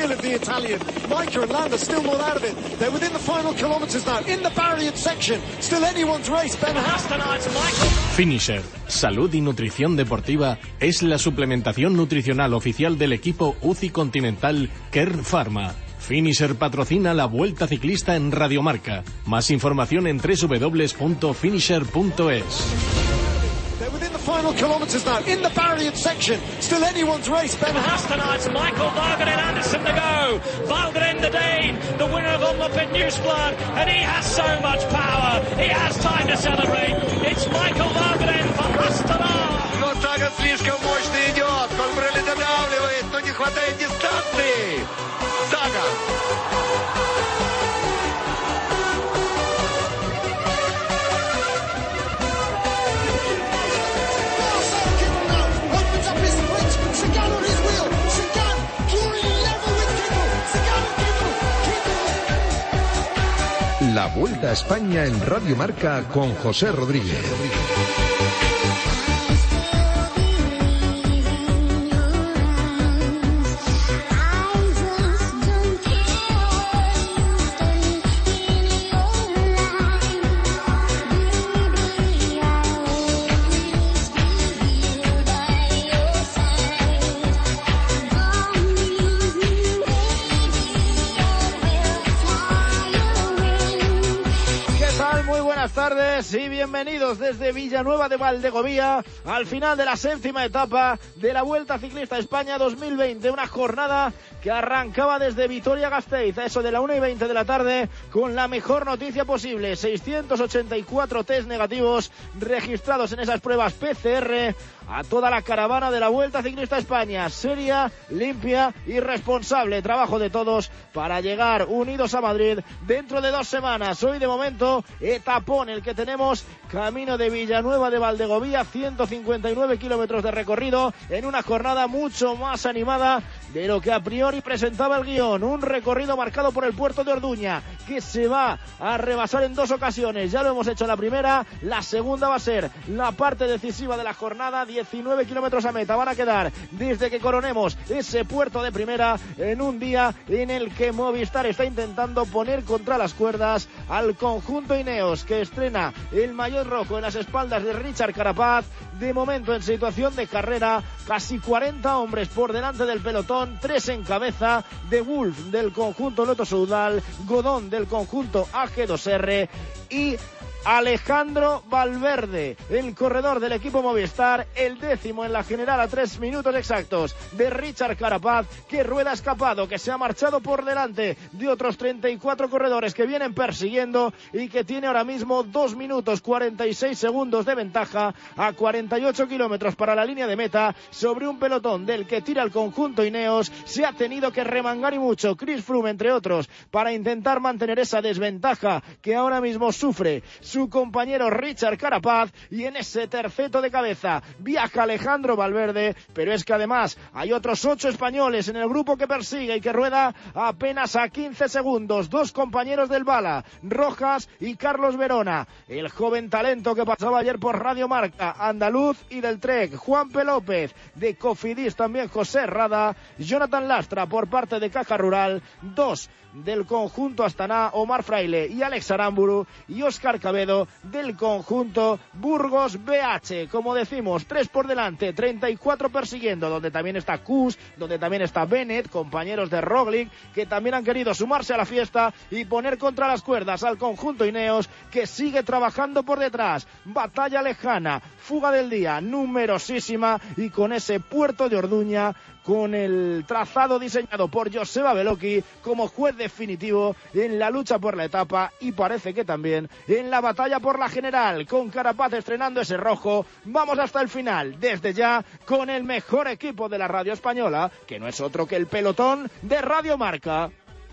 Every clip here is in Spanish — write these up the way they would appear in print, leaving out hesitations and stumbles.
wheel of the Italian. Micah and Landa still not out of it. They're within the final kilometers now. In the barrier section. Still anyone's race. Ben Hastenheit's Michael. Finisher. Salud y nutrición deportiva es la suplementación nutricional oficial del equipo UCI Continental Kern Pharma. Finisher patrocina la Vuelta Ciclista en Radiomarca. Más información en www.finisher.es. Final kilometers now in the barrier section. Still anyone's race. Ben Hastenheit's Michael Vargren Anderson to go. Vargren the Dane, the winner of Omloop Newsblad, and he has so much power. He has time to celebrate. It's Michael Vargren for Hastenheit. Но Саган слишком мощно идет. Колбрелли додавливает, но не хватает дистанции. Саган. La Vuelta a España en Radio Marca con José Rodríguez. Y bienvenidos desde Villanueva de Valdegovía al final de la 7ª etapa de la Vuelta Ciclista España 2020, una jornada que arrancaba desde Vitoria-Gasteiz a eso de la 1:20 de la tarde con la mejor noticia posible: 684 test negativos registrados en esas pruebas PCR a toda la caravana de la Vuelta Ciclista España. Seria, limpia y responsable trabajo de todos para llegar unidos a Madrid dentro de 2 semanas. Hoy de momento etapón el que tenemos camino de Villanueva de Valdegovía, 159 kilómetros de recorrido en una jornada mucho más animada de lo que a priori presentaba el guión. Un recorrido marcado por el puerto de Orduña que se va a rebasar en 2 ocasiones. Ya lo hemos hecho en la primera, la segunda va a ser la parte decisiva de la jornada. 19 kilómetros a meta van a quedar desde que coronemos ese puerto de primera en un día en el que Movistar está intentando poner contra las cuerdas al conjunto Ineos, que estrena el maillot rojo en las espaldas de Richard Carapaz. De momento en situación de carrera, casi 40 hombres por delante del pelotón, 3 en cabeza: De Wolf del conjunto Lotto Soudal, Godón del conjunto AG2R y Alejandro Valverde, el corredor del equipo Movistar, el 10º en la general a 3 minutos exactos de Richard Carapaz, que rueda escapado, que se ha marchado por delante de otros 34 corredores que vienen persiguiendo y que tiene ahora mismo 2 minutos 46 segundos de ventaja a 48 kilómetros para la línea de meta sobre un pelotón del que tira el conjunto Ineos. Se ha tenido que remangar y mucho Chris Froome, entre otros, para intentar mantener esa desventaja que ahora mismo sufre su compañero Richard Carapaz, y en ese terceto de cabeza viaja Alejandro Valverde, pero es que además hay otros 8 españoles en el grupo que persigue y que rueda apenas a 15 segundos, 2 compañeros del Bala, Rojas y Carlos Verona, el joven talento que pasaba ayer por Radio Marca, andaluz, y del Trek, Juan P. López, de Cofidis también José Herrada, Jonathan Lastra por parte de Caja Rural, 2 del conjunto Astana, Omar Fraile y Alex Aramburu, y Óscar Cabedo del conjunto Burgos BH. Como decimos, 3 por delante, 34 persiguiendo, donde también está Kuss, donde también está Bennett, compañeros de Roglic, que también han querido sumarse a la fiesta y poner contra las cuerdas al conjunto Ineos, que sigue trabajando por detrás. Batalla lejana, fuga del día numerosísima, y con ese puerto de Orduña, con el trazado diseñado por Joseba Bellocchi como juez definitivo en la lucha por la etapa, y parece que también en la batalla por la general, con Carapaz estrenando ese rojo. Vamos hasta el final, desde ya, con el mejor equipo de la radio española, que no es otro que el pelotón de Radio Marca.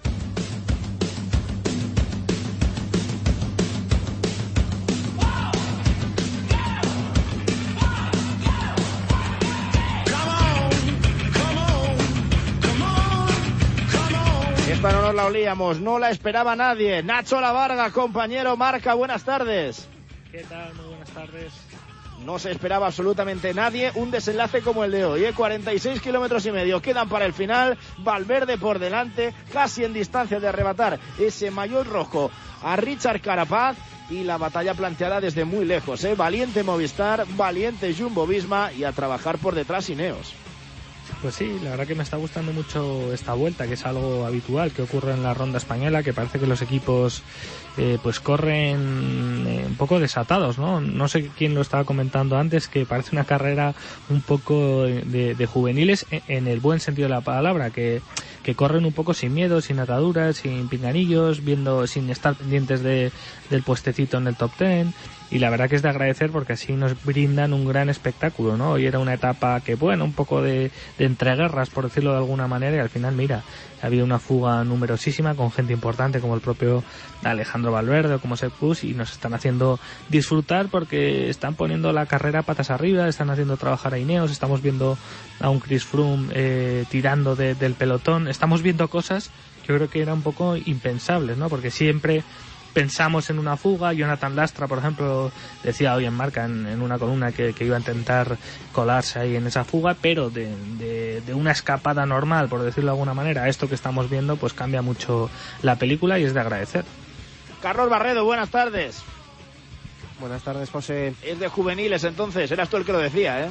Esta no nos la olíamos, no la esperaba nadie. Nacho Lavarga, compañero Marca, buenas tardes. ¿Qué tal? Muy buenas tardes. No se esperaba absolutamente nadie un desenlace como el de hoy, 46 kilómetros y medio quedan para el final, Valverde por delante, casi en distancia de arrebatar ese maillot rojo a Richard Carapaz, y la batalla planteada desde muy lejos, valiente Movistar, valiente Jumbo-Visma, y a trabajar por detrás Ineos. Pues sí, la verdad que me está gustando mucho esta vuelta, que es algo habitual que ocurre en la ronda española, que parece que los equipos pues corren un poco desatados, ¿no? No sé quién lo estaba comentando antes, que parece una carrera un poco de juveniles en el buen sentido de la palabra, que corren un poco sin miedo, sin ataduras, sin pinganillos, sin estar pendientes del puestecito en el top 10. Y la verdad que es de agradecer, porque así nos brindan un gran espectáculo, ¿no? Hoy era una etapa que, bueno, un poco de entreguerras, por decirlo de alguna manera, y al final, mira, había una fuga numerosísima con gente importante como el propio Alejandro Valverde o como Sepp Kuss, y nos están haciendo disfrutar porque están poniendo la carrera patas arriba, están haciendo trabajar a Ineos, estamos viendo a un Chris Froome tirando del pelotón, estamos viendo cosas que yo creo que eran un poco impensables, ¿no? Porque siempre pensamos en una fuga. Jonathan Lastra, por ejemplo, decía hoy en Marca en una columna que iba a intentar colarse ahí en esa fuga, pero de una escapada normal, por decirlo de alguna manera, esto que estamos viendo pues cambia mucho la película y es de agradecer. Carlos Barredo, buenas tardes. Buenas tardes, José. Es de juveniles entonces, eras tú el que lo decía,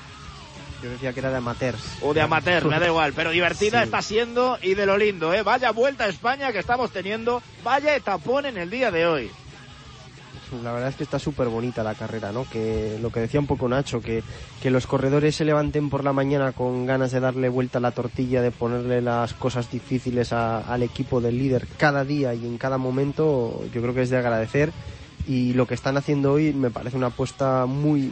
Yo decía que era de amateurs. O de amateurs, me da igual, pero divertida sí está siendo, y de lo lindo, Vaya vuelta a España que estamos teniendo, vaya etapón en el día de hoy. La verdad es que está súper bonita la carrera, ¿no? Que lo que decía un poco Nacho, que los corredores se levanten por la mañana con ganas de darle vuelta a la tortilla, de ponerle las cosas difíciles al equipo del líder cada día y en cada momento, yo creo que es de agradecer. Y lo que están haciendo hoy me parece una apuesta muy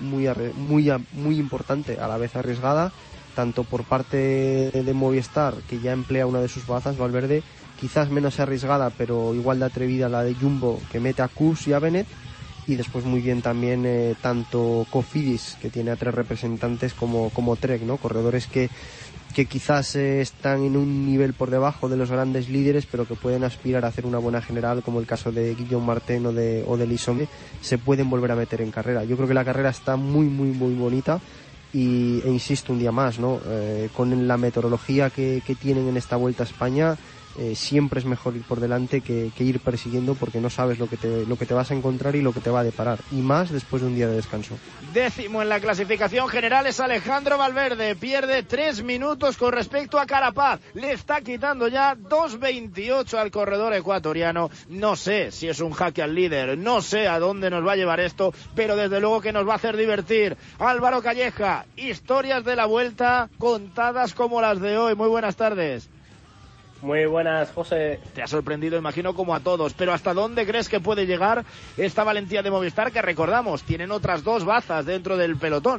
importante, a la vez arriesgada, tanto por parte de Movistar, que ya emplea una de sus bazas, Valverde, quizás menos arriesgada, pero igual de atrevida la de Jumbo, que mete a Kuss y a Bennett, y después muy bien también tanto Cofidis, que tiene a 3 representantes, como Trek, ¿no? Corredores que quizás están en un nivel por debajo de los grandes líderes, pero que pueden aspirar a hacer una buena general, como el caso de Guillaume Martin o de Lisomé, se pueden volver a meter en carrera. Yo creo que la carrera está muy bonita, e insisto un día más, ¿no? Con la meteorología que tienen en esta Vuelta a España, siempre es mejor ir por delante que ir persiguiendo, porque no sabes lo que te vas a encontrar y lo que te va a deparar, y más después de un día de descanso. 10º en la clasificación general es Alejandro Valverde, pierde 3 minutos con respecto a Carapaz, le está quitando ya 2.28 al corredor ecuatoriano. No sé si es un jaque al líder, no sé a dónde nos va a llevar esto, pero desde luego que nos va a hacer divertir. Álvaro Calleja, historias de la Vuelta contadas como las de hoy. Muy buenas tardes. Muy buenas, José. Te ha sorprendido, imagino, como a todos, pero ¿hasta dónde crees que puede llegar esta valentía de Movistar, que recordamos, tienen otras 2 bazas dentro del pelotón?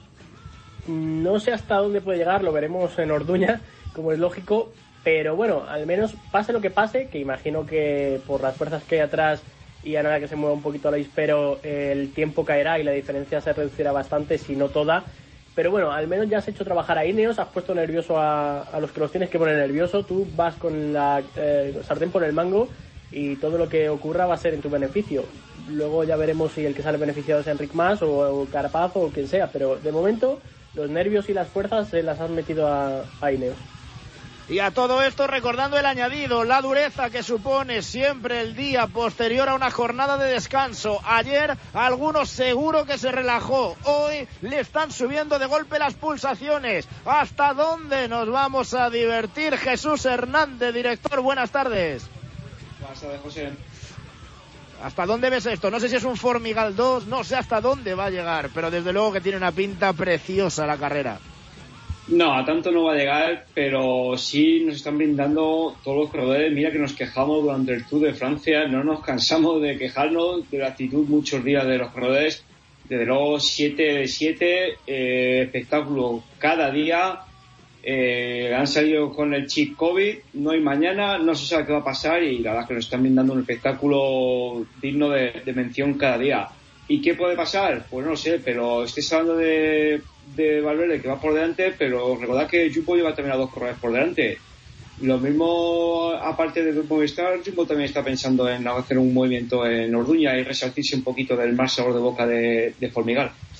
No sé hasta dónde puede llegar, lo veremos en Orduña, como es lógico, pero bueno, al menos pase lo que pase, que imagino que por las fuerzas que hay atrás y a nada que se mueva un poquito la dispero, el tiempo caerá y la diferencia se reducirá bastante, si no toda. Pero bueno, al menos ya has hecho trabajar a Ineos, has puesto nervioso a los que los tienes que poner nervioso. Tú vas con la sartén por el mango y todo lo que ocurra va a ser en tu beneficio. Luego ya veremos si el que sale beneficiado es Enric Mas o Carapaz o quien sea. Pero de momento los nervios y las fuerzas se las has metido a Ineos. Y a todo esto recordando el añadido, la dureza que supone siempre el día posterior a una jornada de descanso. Ayer algunos seguro que se relajó, hoy le están subiendo de golpe las pulsaciones. ¿Hasta dónde nos vamos a divertir? Jesús Hernández, director, buenas tardes. Buenas tardes, José. ¿Hasta dónde ves esto? No sé si es un Formigal 2, no sé hasta dónde va a llegar, pero desde luego que tiene una pinta preciosa la carrera. No, a tanto no va a llegar, pero sí nos están brindando todos los corredores. Mira que nos quejamos durante el Tour de Francia, no nos cansamos de quejarnos de la actitud muchos días de los corredores. Desde luego 7 de 7, espectáculo cada día. Han salido con el chip COVID, no hay mañana, no se sabe qué va a pasar, y la verdad es que nos están brindando un espectáculo digno de mención cada día. ¿Y qué puede pasar? Pues no lo sé, pero estáis hablando de Valverde, que va por delante, pero recordad que Jumbo lleva también a 2 corredores por delante. Lo mismo, aparte de Movistar, Jumbo también está pensando en hacer un movimiento en Orduña y resarcirse un poquito del mal sabor de boca de Formigal.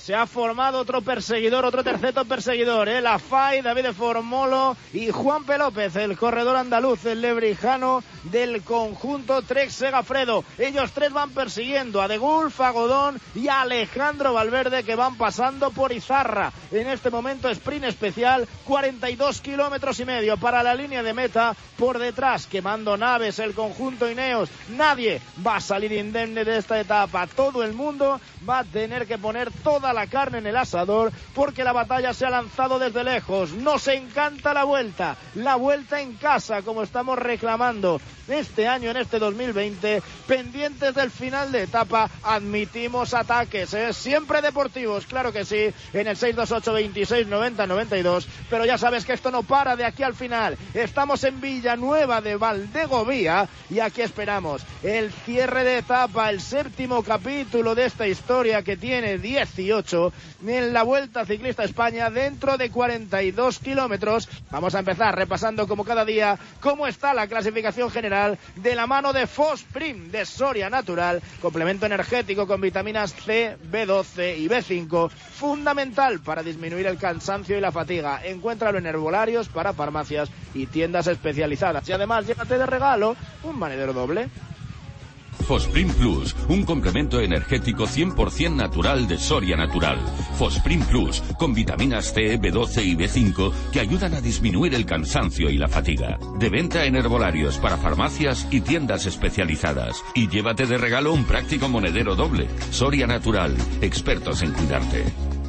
Se ha formado otro perseguidor, otro terceto perseguidor, la FAI, David de Formolo y Juanpe López, el corredor andaluz, el lebrijano del conjunto Trek Segafredo. Ellos tres van persiguiendo a De Gulf, a Godón y a Alejandro Valverde, que van pasando por Izarra. En este momento sprint especial, 42 kilómetros y medio para la línea de meta. Por detrás, quemando naves, el conjunto Ineos. Nadie va a salir indemne de esta etapa. Todo el mundo va a tener que poner toda la carne en el asador, porque la batalla se ha lanzado desde lejos. Nos encanta la vuelta en casa, como estamos reclamando este año, en este 2020, pendientes del final de etapa. Admitimos ataques, siempre deportivos, claro que sí, en el 628 26 90 92, pero ya sabes que esto no para de aquí al final. Estamos en Villanueva de Valdegovía y aquí esperamos el cierre de etapa, el séptimo capítulo de esta historia, que tiene 18 en la Vuelta Ciclista España, dentro de 42 kilómetros. Vamos a empezar repasando, como cada día, cómo está la clasificación general de la mano de Fosprin de Soria Natural, complemento energético con vitaminas C, B12 y B5, fundamental para disminuir el cansancio y la fatiga. Encuéntralo en herbolarios, para farmacias y tiendas especializadas. Y además, llévate de regalo un monedero doble. Fosprin Plus, un complemento energético 100% natural de Soria Natural. Fosprin Plus, con vitaminas C, B12 y B5 que ayudan a disminuir el cansancio y la fatiga. De venta en herbolarios, para farmacias y tiendas especializadas. Y llévate de regalo un práctico monedero doble. Soria Natural, expertos en cuidarte.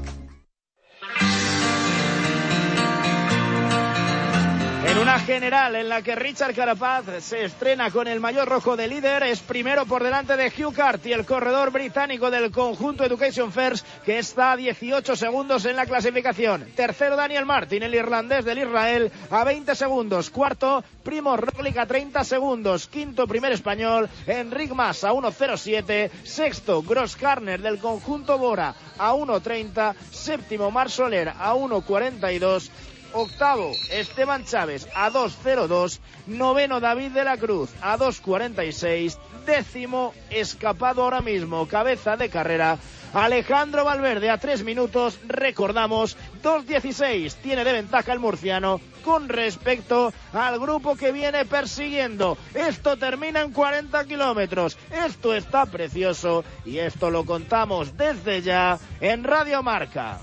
En una general en la que Richard Carapaz se estrena con el maillot rojo de líder, es primero por delante de Hugh Carty, el corredor británico del conjunto Education First, que está a 18 segundos en la clasificación. Tercero, Daniel Martin, el irlandés del Israel, a 20 segundos. Cuarto, Primož Roglič, a 30 segundos. Quinto, primer español, Enric Mas, a 1.07. Sexto, Grosskarner del conjunto Bora, a 1.30. Séptimo, Marc Soler, a 1.42. Octavo, Esteban Chávez, a 2.02. Noveno, David de la Cruz, a 2.46. Décimo, escapado ahora mismo, cabeza de carrera, Alejandro Valverde, a 3 minutos. Recordamos, 2.16 tiene de ventaja el murciano con respecto al grupo que viene persiguiendo. Esto termina en 40 kilómetros. Esto está precioso y esto lo contamos desde ya en Radio Marca.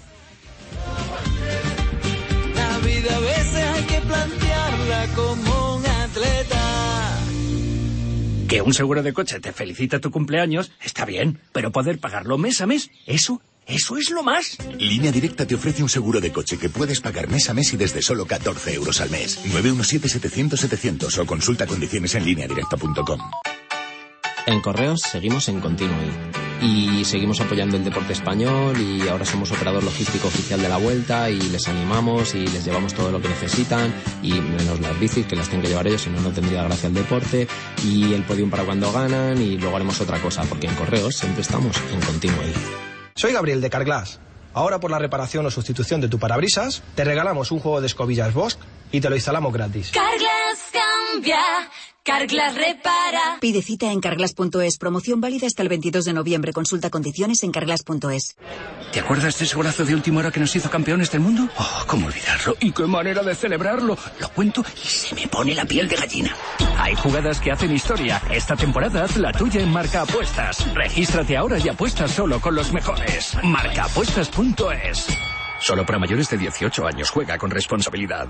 La vida a veces hay que plantearla como un atleta. Que un seguro de coche te felicita tu cumpleaños está bien, pero poder pagarlo mes a mes, eso es lo más. Línea Directa te ofrece un seguro de coche que puedes pagar mes a mes y desde solo 14 euros al mes. 917-700-700 o consulta condiciones en lineadirecta.com. En Correos seguimos en continuo y seguimos apoyando el deporte español, y ahora somos operador logístico oficial de la Vuelta y les animamos y les llevamos todo lo que necesitan, y menos las bicis, que las tienen que llevar ellos, si no, no tendría gracia el deporte, y el podium para cuando ganan, y luego haremos otra cosa, porque en Correos siempre estamos en continuo. Soy Gabriel de Carglass. Ahora, por la reparación o sustitución de tu parabrisas, te regalamos un juego de escobillas Bosch y te lo instalamos gratis. Carglass cambia, Carglass repara. Pide cita en carglass.es. Promoción válida hasta el 22 de noviembre. Consulta condiciones en carglass.es. ¿Te acuerdas de ese golazo de última hora que nos hizo campeones del mundo? Oh, cómo olvidarlo. ¿Y qué manera de celebrarlo? Lo cuento y se me pone la piel de gallina. Hay jugadas que hacen historia. Esta temporada haz la tuya en Marca Apuestas. Regístrate ahora y apuesta solo con los mejores. Marcaapuestas.es. Solo para mayores de 18 años. Juega con responsabilidad.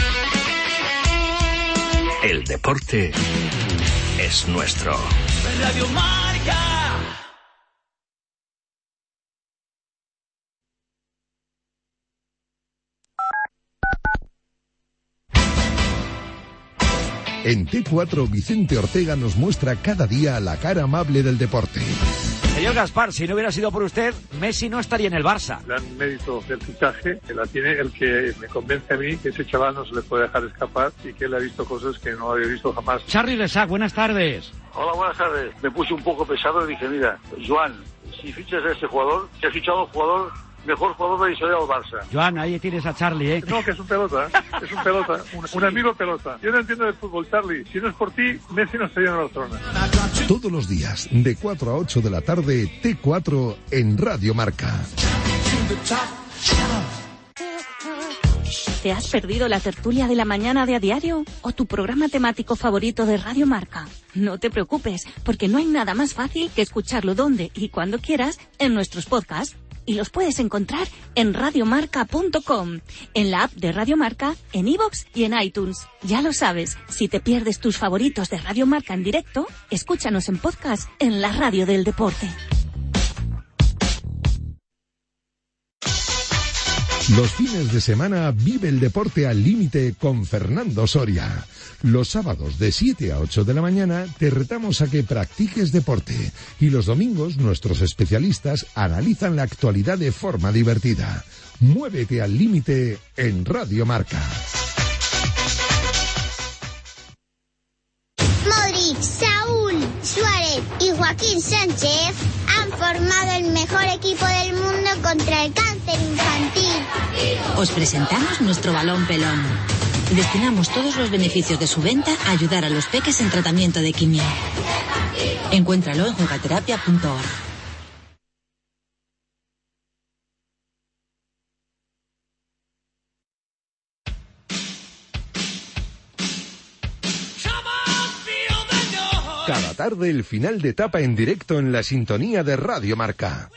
El deporte es nuestro. Radio Marca. En T4, Vicente Ortega nos muestra cada día la cara amable del deporte. Señor Gaspar, si no hubiera sido por usted, Messi no estaría en el Barça. Gran mérito del fichaje, que la tiene el que me convence a mí que ese chaval no se le puede dejar escapar y que él ha visto cosas que no había visto jamás. Charly Lesac, buenas tardes. Hola, buenas tardes. Me puse un poco pesado y dije, mira, Joan, si fichas a este jugador, que has fichado a un jugador, mejor jugador de la historia del Barça. Joan, ahí tienes a Charly, ¿eh? No, que es un pelota, es un pelota, un amigo pelota. Yo no entiendo de fútbol, Charly. Si no es por ti, Messi no estaría en Barcelona. Todos los días, de 4 a 8 de la tarde, T4 en Radio Marca. ¿Te has perdido la tertulia de la mañana de A Diario o tu programa temático favorito de Radio Marca? No te preocupes, porque no hay nada más fácil que escucharlo donde y cuando quieras en nuestros podcasts. Y los puedes encontrar en radiomarca.com, en la app de Radio Marca, en iVoox y en iTunes. Ya lo sabes, si te pierdes tus favoritos de Radio Marca en directo, escúchanos en podcast en la radio del deporte. Los fines de semana vive el deporte al límite con Fernando Soria. Los sábados de 7 a 8 de la mañana te retamos a que practiques deporte y los domingos nuestros especialistas analizan la actualidad de forma divertida. Muévete al límite en Radio Marca. Modric, Saúl, Suárez y Joaquín Sánchez han formado el mejor equipo del mundo contra el cáncer infantil. Os presentamos nuestro balón pelón. Destinamos todos los beneficios de su venta a ayudar a los peques en tratamiento de quimio. Encuéntralo en jugaterapia.org. Cada tarde el final de etapa en directo en la sintonía de Radio Marca.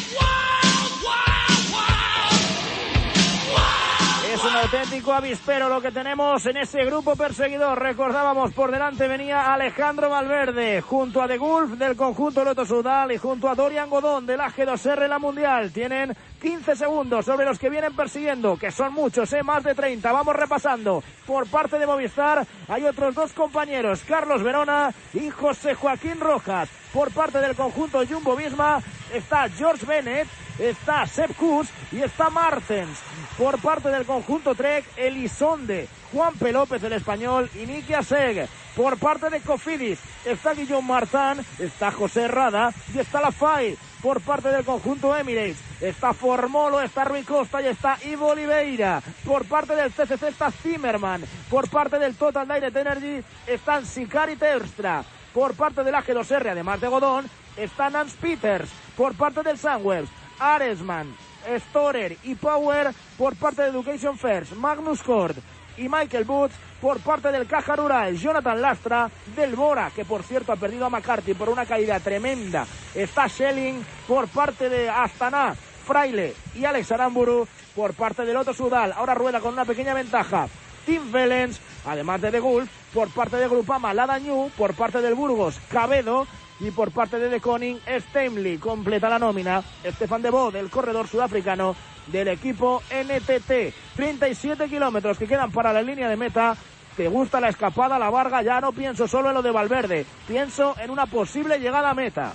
Es un auténtico avispero lo que tenemos en ese grupo perseguidor. Recordábamos, por delante venía Alejandro Valverde, junto a De Gulf del conjunto Lotto Soudal y junto a Dorian Godón del AG2R en la Mundial. Tienen 15 segundos sobre los que vienen persiguiendo, que son muchos, más de 30. Vamos repasando. Por parte de Movistar hay otros dos compañeros, Carlos Verona y José Joaquín Rojas. Por parte del conjunto Jumbo-Visma está George Bennett, está Sepp Kuss y está Martens. Por parte del conjunto Trek, Elisonde, Juan P. López el español y Niki Aseg. Por parte de Cofidis está Guillaume Martin, está José Rada y está Lafay. Por parte del conjunto Emirates está Formolo, está Rui Costa y está Ivo Oliveira. Por parte del CCC está Zimmerman. Por parte del Total Direct Energy están Sikari Terstra. Por parte del AG2R, además de Godón, está Nance Peters. Por parte del Sunweb, Aresman, Storer y Power. Por parte de Education First, Magnus Kort y Michael Booth. Por parte del Caja Rural, Jonathan Lastra. Del Bora, que por cierto ha perdido a McCarthy por una caída tremenda, está Schelling. Por parte de Astana, Fraile y Alex Aramburu. Por parte del Lotto Soudal, ahora rueda con una pequeña ventaja Tim Wellens, además de De Gulf. Por parte de Grupama, Lada Ñu. Por parte del Burgos, Cabedo. Y por parte de De Koning, Stemli. Completa la nómina Stefan de Bo, del corredor sudafricano del equipo NTT. 37 kilómetros que quedan para la línea de meta. ¿Te gusta la escapada, la Varga? Ya no pienso solo en lo de Valverde, pienso en una posible llegada a meta.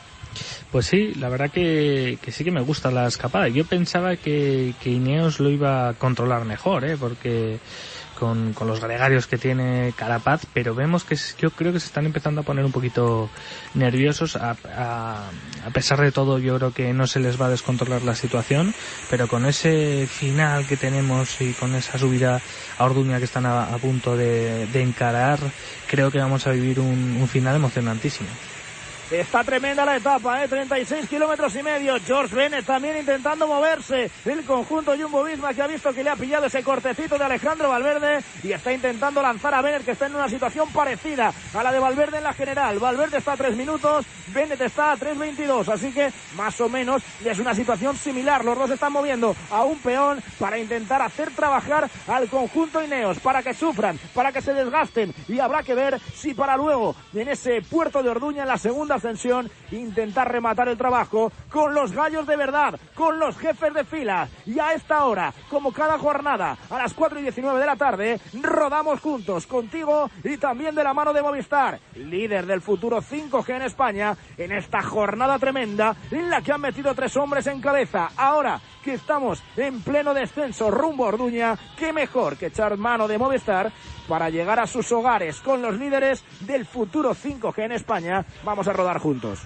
Pues sí, la verdad que sí que me gusta la escapada. Yo pensaba que Ineos lo iba a controlar mejor, porque con los gregarios que tiene Carapaz, pero vemos que yo creo que se están empezando a poner un poquito nerviosos. A pesar de todo, yo creo que no se les va a descontrolar la situación, pero con ese final que tenemos y con esa subida a Orduña que están a punto de encarar, creo que vamos a vivir un final emocionantísimo. Está tremenda la etapa, 36 kilómetros y medio. George Bennett también intentando moverse. El conjunto Jumbo-Visma, que ha visto que le ha pillado ese cortecito de Alejandro Valverde y está intentando lanzar a Bennett, que está en una situación parecida a la de Valverde en la general. Valverde está a 3 minutos, Bennett está a 3:22, así que más o menos es una situación similar. Los dos están moviendo a un peón para intentar hacer trabajar al conjunto Ineos, para que sufran, para que se desgasten, y habrá que ver si para luego, en ese puerto de Orduña, en la segunda ascensión, intentar rematar el trabajo con los gallos de verdad, con los jefes de fila. Y a esta hora, como cada jornada, a las 4:19 de la tarde, rodamos juntos, contigo y también de la mano de Movistar, líder del futuro 5G en España, en esta jornada tremenda en la que han metido 3 hombres en cabeza. Ahora que estamos en pleno descenso rumbo a Orduña, qué mejor que echar mano de Movistar para llegar a sus hogares con los líderes del futuro 5G en España. Vamos a rodar juntos.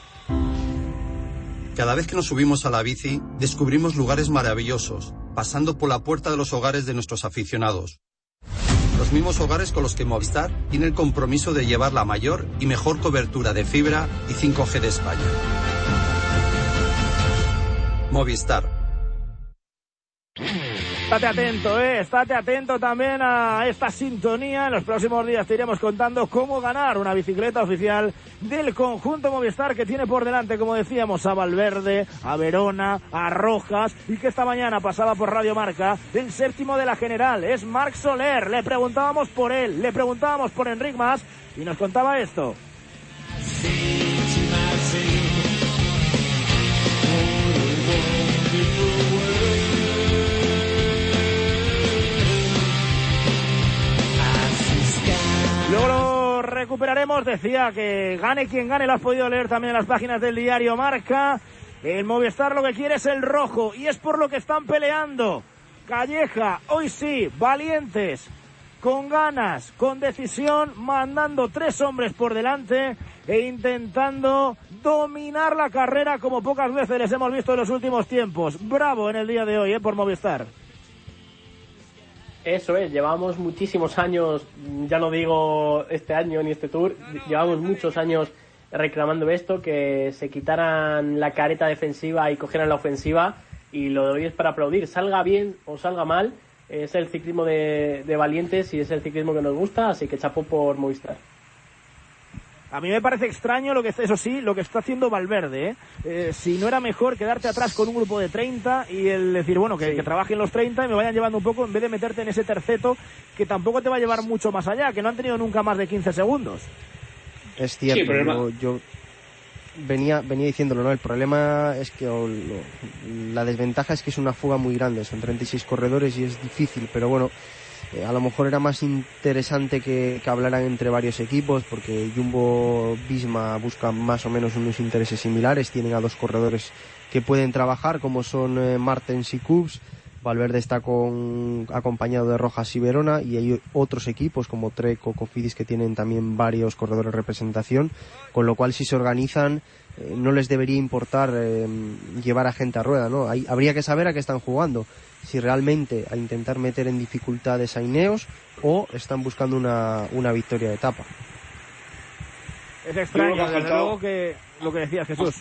Cada vez que nos subimos a la bici, descubrimos lugares maravillosos, pasando por la puerta de los hogares de nuestros aficionados. Los mismos hogares con los que Movistar tiene el compromiso de llevar la mayor y mejor cobertura de fibra y 5G de España. Movistar, Estate atento también a esta sintonía. En los próximos días te iremos contando cómo ganar una bicicleta oficial del conjunto Movistar, que tiene por delante, como decíamos, a Valverde, a Verona, a Rojas, y que esta mañana pasaba por Radio Marca el séptimo de la general. Es Marc Soler. Le preguntábamos por él, le preguntábamos por Enric Mas y nos contaba esto. Luego lo recuperaremos. Decía que gane quien gane, lo has podido leer también en las páginas del diario Marca. El Movistar lo que quiere es el rojo y es por lo que están peleando. Calleja, hoy sí, valientes, con ganas, con decisión, mandando 3 hombres por delante e intentando dominar la carrera como pocas veces les hemos visto en los últimos tiempos. Bravo en el día de hoy, por Movistar. Eso es, llevamos muchísimos años, ya no digo este año ni este Tour, llevamos muchos años reclamando esto, que se quitaran la careta defensiva y cogieran la ofensiva, y lo de hoy es para aplaudir, salga bien o salga mal, es el ciclismo de valientes y es el ciclismo que nos gusta, así que chapó por Movistar. A mí me parece extraño lo que está haciendo Valverde, si no era mejor quedarte atrás con un grupo de 30 y el decir, bueno, que trabajen los 30 y me vayan llevando un poco, en vez de meterte en ese terceto que tampoco te va a llevar mucho más allá, que no han tenido nunca más de 15 segundos. Es cierto, yo venía diciéndolo, ¿no? El problema es que la desventaja es que es una fuga muy grande, son 36 corredores y es difícil, pero bueno, a lo mejor era más interesante que hablaran entre varios equipos, porque Jumbo-Visma busca más o menos unos intereses similares, tienen a 2 corredores que pueden trabajar, como son Martens y Cubs. Valverde está acompañado de Rojas y Verona, y hay otros equipos como Trek o Cofidis que tienen también varios corredores de representación, con lo cual si se organizan no les debería importar llevar a gente a rueda, ¿no? Habría que saber a qué están jugando, si realmente a intentar meter en dificultades a Ineos o están buscando una victoria de etapa. Es extraño, desde luego, que lo que decías, Jesús.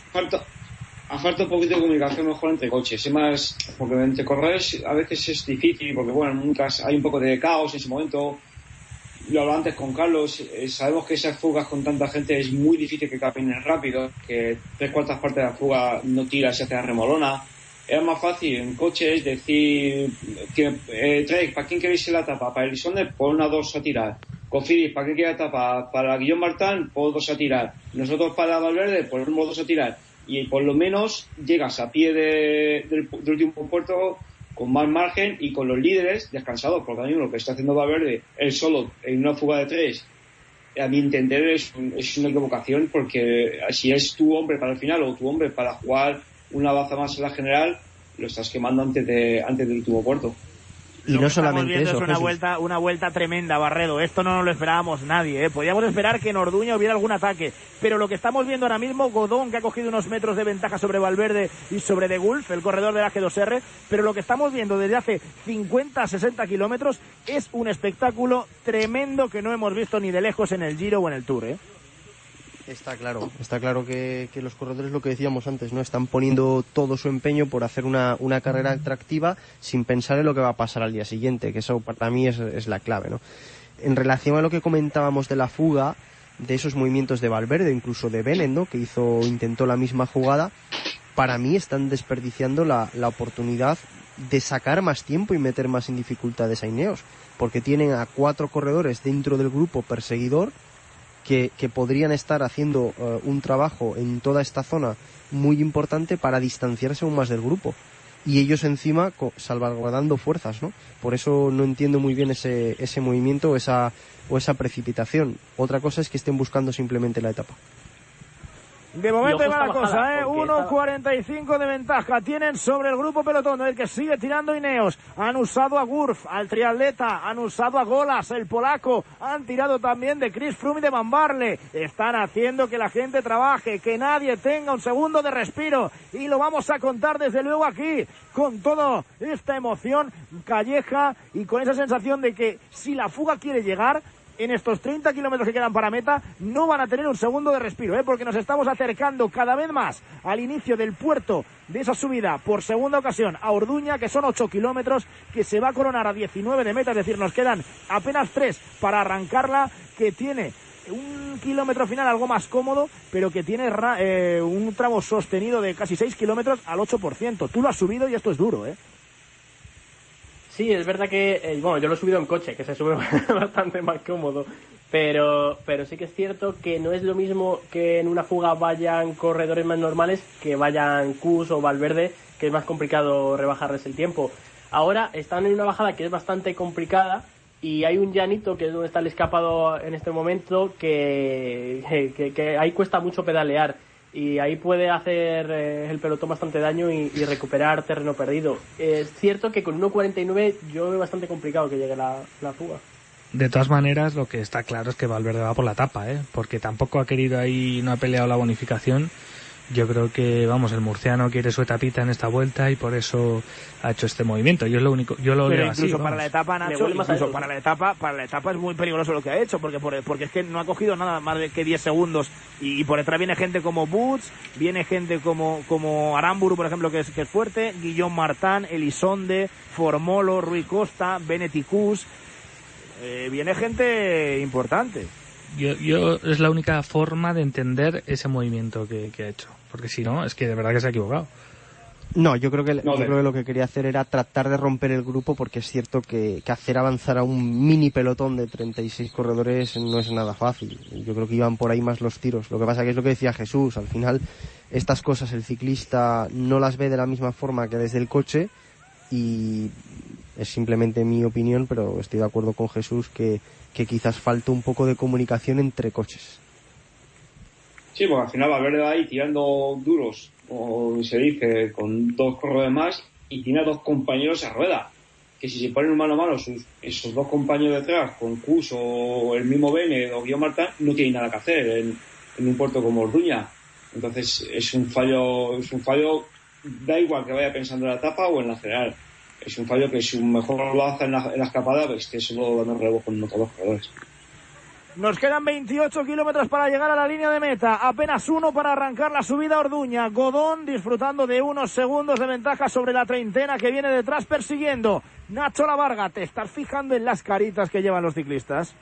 Ha falta un poquito de comunicación mejor entre coches, es más, porque entre corredores a veces es difícil, porque bueno, nunca hay un poco de caos en ese momento. Lo hablaba antes con Carlos, sabemos que esas fugas con tanta gente es muy difícil que caminen rápido, que 3/4 partes de la fuga no tira, se hace la remolona. Era más fácil en coches decir que Trek, ¿para quién queréis la etapa? Para Elizondo, pon una 2 a tirar. Cofidis, ¿para quién quiere la etapa? Para Guillaume Martin, pon 2 a tirar. Nosotros para Valverde, ponemos 2 a tirar. Y por lo menos llegas a pie del último puerto con más margen y con los líderes descansados, porque a mí lo que está haciendo Valverde él solo en una fuga de 3, a mi entender es una equivocación, porque si es tu hombre para el final o tu hombre para jugar una baza más en la general, lo estás quemando antes del último puerto. Y no solamente eso, es una vuelta tremenda, Barredo. Esto no nos lo esperábamos nadie, ¿eh? Podíamos esperar que en Orduña hubiera algún ataque, pero lo que estamos viendo ahora mismo, Godón, que ha cogido unos metros de ventaja sobre Valverde y sobre De Gulf, el corredor de la G2R, pero lo que estamos viendo desde hace 50-60 kilómetros es un espectáculo tremendo que no hemos visto ni de lejos en el Giro o en el Tour, ¿eh? Está claro que los corredores, lo que decíamos antes, no están poniendo todo su empeño por hacer una carrera atractiva sin pensar en lo que va a pasar al día siguiente, que eso para mí es la clave, ¿no? En relación a lo que comentábamos de la fuga, de esos movimientos de Valverde, incluso de Bennett, ¿no? Que intentó la misma jugada, para mí están desperdiciando la oportunidad de sacar más tiempo y meter más en dificultades a Ineos, porque tienen a 4 corredores dentro del grupo perseguidor que podrían estar haciendo un trabajo en toda esta zona muy importante para distanciarse aún más del grupo, y ellos encima salvaguardando fuerzas, ¿no? Por eso no entiendo muy bien ese movimiento o esa precipitación. Otra cosa es que estén buscando simplemente la etapa. De momento va la cosa, 1.45 de ventaja tienen sobre el grupo pelotón, el que sigue tirando Ineos. Han usado a Gurf, al triatleta, han usado a Golas, el polaco, han tirado también de Chris Froome y de Van Barle. Están haciendo que la gente trabaje, que nadie tenga un segundo de respiro, y lo vamos a contar desde luego aquí, con toda esta emoción, Calleja, y con esa sensación de que si la fuga quiere llegar, en estos 30 kilómetros que quedan para meta no van a tener un segundo de respiro, porque nos estamos acercando cada vez más al inicio del puerto de esa subida por segunda ocasión a Orduña, que son 8 kilómetros, que se va a coronar a 19 de meta, es decir, nos quedan apenas 3 para arrancarla, que tiene un kilómetro final algo más cómodo, pero que tiene un tramo sostenido de casi 6 kilómetros al 8%. Tú lo has subido y esto es duro, Sí, es verdad que, yo lo he subido en coche, que se sube bastante más cómodo, pero sí que es cierto que no es lo mismo que en una fuga vayan corredores más normales que vayan Kuss o Valverde, que es más complicado rebajarles el tiempo. Ahora están en una bajada que es bastante complicada y hay un llanito, que es donde está el escapado en este momento, que ahí cuesta mucho pedalear. Y ahí puede hacer el pelotón bastante daño y recuperar terreno perdido. Es cierto que con 1.49 yo veo bastante complicado que llegue la fuga. De todas maneras, lo que está claro es que Valverde va por la etapa, porque tampoco ha querido ahí, no ha peleado la bonificación. Yo creo que, el murciano quiere su etapita en esta vuelta y por eso ha hecho este movimiento. Yo lo veo así. Incluso para la etapa, Nacho, para la etapa es muy peligroso lo que ha hecho, porque es que no ha cogido nada más de que 10 segundos y por detrás viene gente como Boots, viene gente como Aramburu, por ejemplo, que es fuerte, Guillaume Martin, Elisonde, Formolo, Rui Costa, Beneticus, viene gente importante. Yo es la única forma de entender ese movimiento que ha hecho, porque si no, es que de verdad que se ha equivocado. No, yo creo que lo que quería hacer era tratar de romper el grupo, porque es cierto que hacer avanzar a un mini pelotón de 36 corredores no es nada fácil. Yo creo que iban por ahí más los tiros. Lo que pasa que es lo que decía Jesús, al final estas cosas el ciclista no las ve de la misma forma que desde el coche, y es simplemente mi opinión, pero estoy de acuerdo con Jesús que quizás falta un poco de comunicación entre coches. Sí, porque al final Valverde va ahí tirando duros, como se dice, con 2 corredores más, y tiene a 2 compañeros a rueda, que si se ponen mano a mano esos 2 compañeros detrás, con Kuss o el mismo Bene o Guillaume Martin, no tienen nada que hacer en un puerto como Orduña. Entonces es un fallo, da igual que vaya pensando en la etapa o en la general. Es un fallo que si mejor lo hace en la escapada, pues que solo dando relevo con otros 2 corredores. Nos quedan 28 kilómetros para llegar a la línea de meta. Apenas 1 para arrancar la subida a Orduña. Godón disfrutando de unos segundos de ventaja sobre la treintena que viene detrás persiguiendo. Nacho Lavarga, ¿te estás fijando en las caritas que llevan los ciclistas?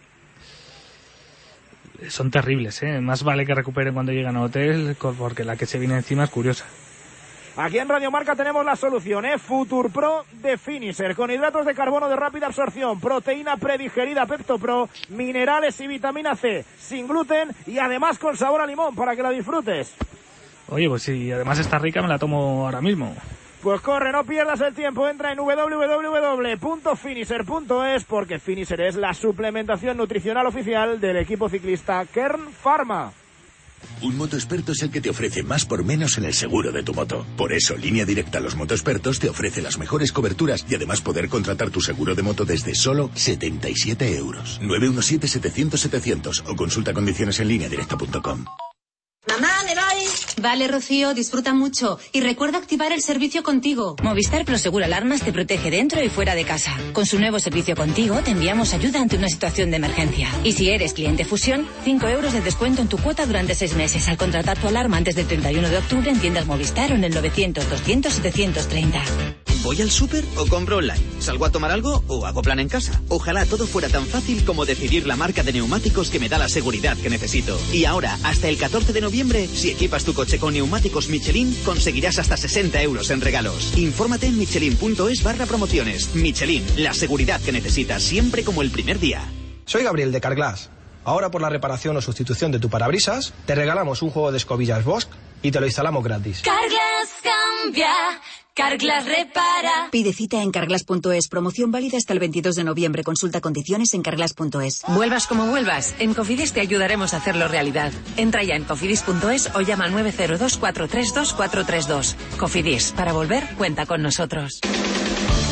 Son terribles, Más vale que recuperen cuando llegan a hotel, porque la que se viene encima es curiosa. Aquí en Radio Marca tenemos la solución, Future Pro de Finisher, con hidratos de carbono de rápida absorción, proteína predigerida Pepto Pro, minerales y vitamina C, sin gluten y además con sabor a limón para que la disfrutes. Oye, pues si además está rica, me la tomo ahora mismo. Pues corre, no pierdas el tiempo, entra en www.finisher.es, porque Finisher es la suplementación nutricional oficial del equipo ciclista Kern Pharma. Un motoexperto es el que te ofrece más por menos en el seguro de tu moto. Por eso, Línea Directa Los Motoexpertos te ofrece las mejores coberturas y además poder contratar tu seguro de moto desde solo 77 euros. 917-700-700 o consulta condiciones en lineadirecta.com. Mamá, me voy. Vale, Rocío, disfruta mucho. Y recuerda activar el servicio Contigo. Movistar Prosegur Alarmas te protege dentro y fuera de casa. Con su nuevo servicio Contigo te enviamos ayuda ante una situación de emergencia. Y si eres cliente Fusión, 5 euros de descuento en tu cuota durante 6 meses al contratar tu alarma antes del 31 de octubre en tiendas Movistar o en el 900-200-730. ¿Voy al súper o compro online? ¿Salgo a tomar algo o hago plan en casa? Ojalá todo fuera tan fácil como decidir la marca de neumáticos que me da la seguridad que necesito. Y ahora, hasta el 14 de noviembre, si equipas tu coche con neumáticos Michelin, conseguirás hasta 60 euros en regalos. Infórmate en michelin.es/promociones. Michelin, la seguridad que necesitas siempre como el primer día. Soy Gabriel de Carglass. Ahora por la reparación o sustitución de tu parabrisas, te regalamos un juego de escobillas Bosch y te lo instalamos gratis. Carglass cambia. Carglass repara. Pide cita en carglass.es. Promoción válida hasta el 22 de noviembre. Consulta condiciones en carglass.es. Vuelvas como vuelvas, en Cofidis te ayudaremos a hacerlo realidad. Entra ya en cofidis.es o llama al 902 432 432. Cofidis, para volver, cuenta con nosotros.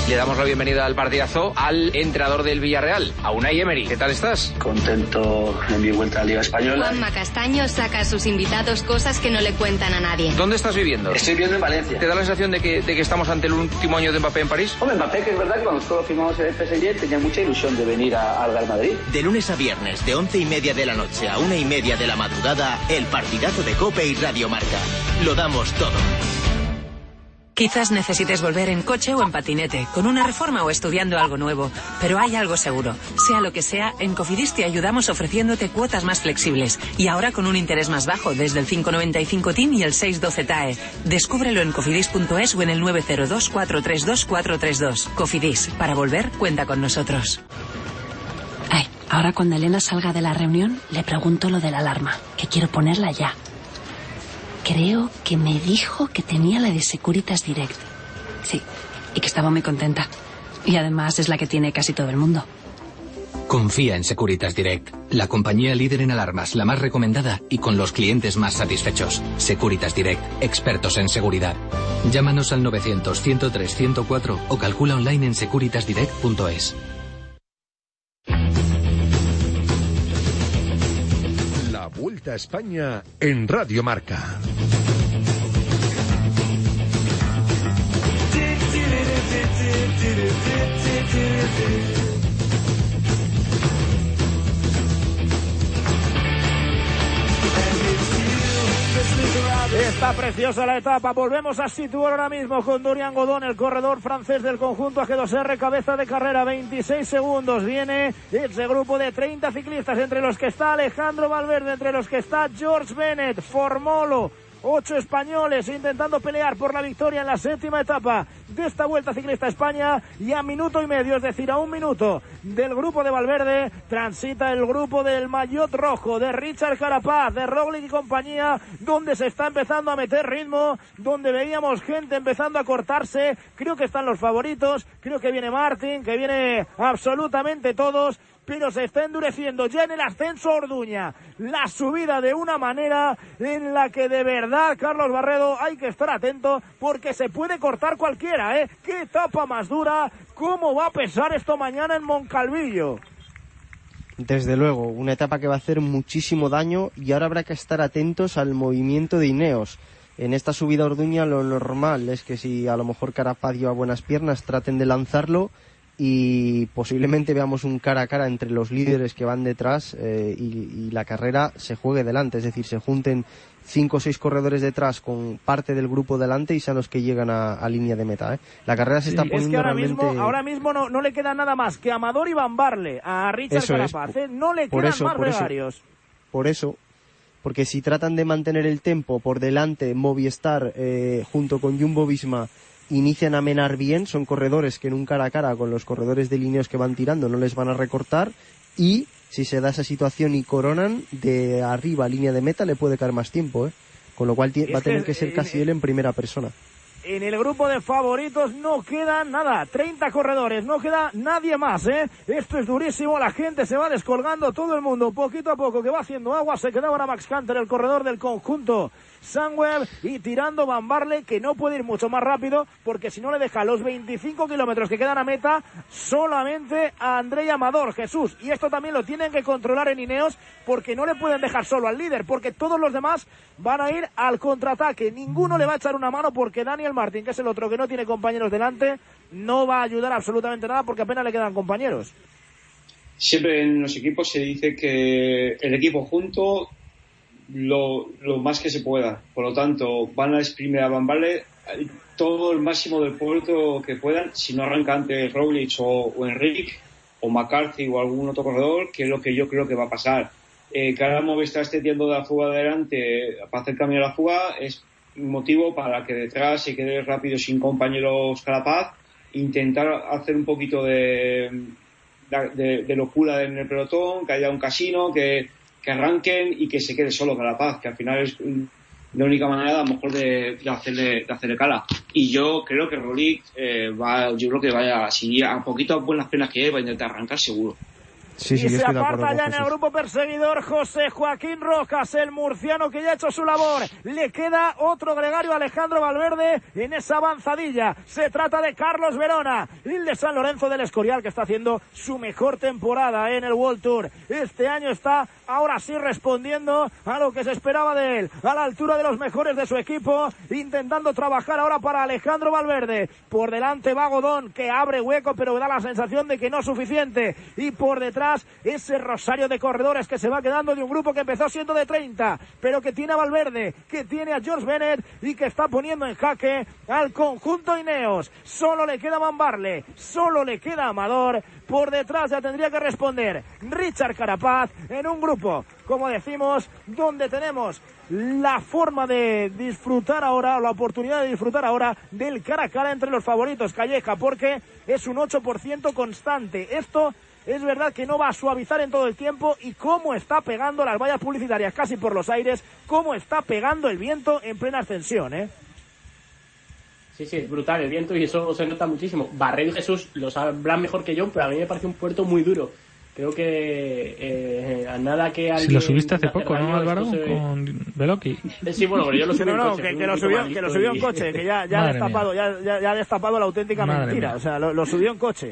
Le damos la bienvenida al partidazo al entrenador del Villarreal, a Unai Emery. ¿Qué tal estás? Contento en mi vuelta a la Liga Española. Juanma Castaño saca a sus invitados cosas que no le cuentan a nadie. ¿Dónde estás viviendo? Estoy viviendo en Valencia. ¿Te da la sensación de que estamos ante el último año de Mbappé en París? Hombre, Mbappé, que es verdad que cuando nosotros firmamos el PSG tenía mucha ilusión de venir al Real Madrid. De lunes a viernes, de 11:30 de la noche a 1:30 de la madrugada, el partidazo de COPE y Radio Marca. Lo damos todo. Quizás necesites volver en coche o en patinete, con una reforma o estudiando algo nuevo, pero hay algo seguro. Sea lo que sea, en Cofidis te ayudamos ofreciéndote cuotas más flexibles y ahora con un interés más bajo desde el 5,95 TIN y el 6,12 TAE. Descúbrelo en cofidis.es o en el 902 432 432. Cofidis, para volver, cuenta con nosotros. Ay, ahora cuando Elena salga de la reunión, le pregunto lo de la alarma, que quiero ponerla ya. Creo que me dijo que tenía la de Securitas Direct. Sí, y que estaba muy contenta. Y además es la que tiene casi todo el mundo. Confía en Securitas Direct, la compañía líder en alarmas, la más recomendada y con los clientes más satisfechos. Securitas Direct, expertos en seguridad. Llámanos al 900-103-104 o calcula online en securitasdirect.es. Vuelta a España en Radio Marca. Está preciosa la etapa, volvemos a situar ahora mismo con Dorian Godón, el corredor francés del conjunto AG2R, cabeza de carrera, 26 segundos, viene ese grupo de 30 ciclistas, entre los que está Alejandro Valverde, entre los que está George Bennett, Formolo, 8 españoles intentando pelear por la victoria en la séptima etapa de esta Vuelta Ciclista a España, y a minuto y medio, es decir, a un minuto del grupo de Valverde, transita el grupo del maillot rojo, de Richard Carapaz, de Roglic y compañía, donde se está empezando a meter ritmo, donde veíamos gente empezando a cortarse. Creo que están los favoritos, creo que viene Martin, que viene absolutamente todos, pero se está endureciendo ya en el ascenso a Orduña la subida de una manera en la que de verdad, Carlos Barredo, hay que estar atento porque se puede cortar cualquiera, ¿eh? ¡Qué etapa más dura! ¿Cómo va a pesar esto mañana en Moncalvillo? Desde luego, una etapa que va a hacer muchísimo daño, y ahora habrá que estar atentos al movimiento de Ineos. En esta subida a Orduña lo normal es que si a lo mejor Carapaz lleva buenas piernas, traten de lanzarlo, y posiblemente veamos un cara a cara entre los líderes que van detrás y la carrera se juegue delante, es decir, se junten 5 o 6 corredores detrás con parte del grupo delante y sean los que llegan a línea de meta, ¿eh? La carrera se está poniendo, es que realmente... ahora mismo no le queda nada más que Amador y Van Barle a Richard Carapaz, no le quedan más gregarios. Por eso, porque si tratan de mantener el tempo por delante, Movistar junto con Jumbo-Visma inician a menar bien, son corredores que en un cara a cara con los corredores de Ineos que van tirando no les van a recortar, y si se da esa situación y coronan, de arriba a línea de meta le puede caer más tiempo, con lo cual va a tener que ser casi él en primera persona. En el grupo de favoritos no queda nada, 30 corredores, no queda nadie más, Esto es durísimo, la gente se va descolgando, todo el mundo poquito a poco que va haciendo agua. Se queda ahora Max Canter, el corredor del conjunto Sunweb, y tirando Van Barle, que no puede ir mucho más rápido porque si no le deja los 25 kilómetros que quedan a meta solamente a Andrei Amador, Jesús. Y esto también lo tienen que controlar en Ineos porque no le pueden dejar solo al líder, porque todos los demás van a ir al contraataque. Ninguno le va a echar una mano porque Daniel Martin, que es el otro que no tiene compañeros delante, no va a ayudar absolutamente nada porque apenas le quedan compañeros. Siempre en los equipos se dice que el equipo junto lo más que se pueda. Por lo tanto, van a exprimir a Van Barle todo el máximo del puerto que puedan. Si no arranca antes Roglic o Enrique o McCarthy o algún otro corredor, que es lo que yo creo que va a pasar. Que ahora Movistar esté tirando de la fuga adelante para hacer camino a la fuga es motivo para que detrás se quede rápido sin compañeros Carapaz, intentar hacer un poquito de locura en el pelotón, que haya un casino, que arranquen y que se quede solo Carapaz, que al final es la única manera a lo mejor de hacerle cara. Y yo creo que Roglic vaya a seguir a poquito a buenas penas que va a intentar arrancar seguro. Sí, y yo se estoy de acuerdo aparta con ya en el Jesús. grupo perseguidor José Joaquín Rojas, el murciano que ya ha hecho su labor. Le queda otro gregario, Alejandro Valverde, en esa avanzadilla. Se trata de Carlos Verona, el de San Lorenzo del Escorial, que está haciendo su mejor temporada en el World Tour. Este año está ahora sí respondiendo a lo que se esperaba de él, a la altura de los mejores de su equipo, intentando trabajar ahora para Alejandro Valverde. Por delante va Godón, que abre hueco, pero da la sensación de que no es suficiente. Y por detrás ese rosario de corredores que se va quedando de un grupo que empezó siendo de 30, pero que tiene a Valverde, que tiene a George Bennett y que está poniendo en jaque al conjunto Ineos. Solo le queda Van Barle, solo le queda Amador. Por detrás ya tendría que responder Richard Carapaz en un grupo, como decimos, donde tenemos la forma de disfrutar ahora, la oportunidad de disfrutar ahora del cara a cara entre los favoritos, Calleja, porque es un 8% constante. Esto es verdad que no va a suavizar en todo el tiempo, y cómo está pegando las vallas publicitarias casi por los aires, cómo está pegando el viento en plena ascensión, ¿eh? Sí, es brutal el viento y eso se nota muchísimo. Barredo y Jesús lo sabrán mejor que yo, pero a mí me parece un puerto muy duro. Creo que a nada que alguien... Si lo subiste hace poco, ¿no, Álvaro? Con Veloki. Sí, bueno, pero yo lo subí en coche. Que lo subió en coche, que ya ha destapado la auténtica mentira. O sea, lo subió en coche.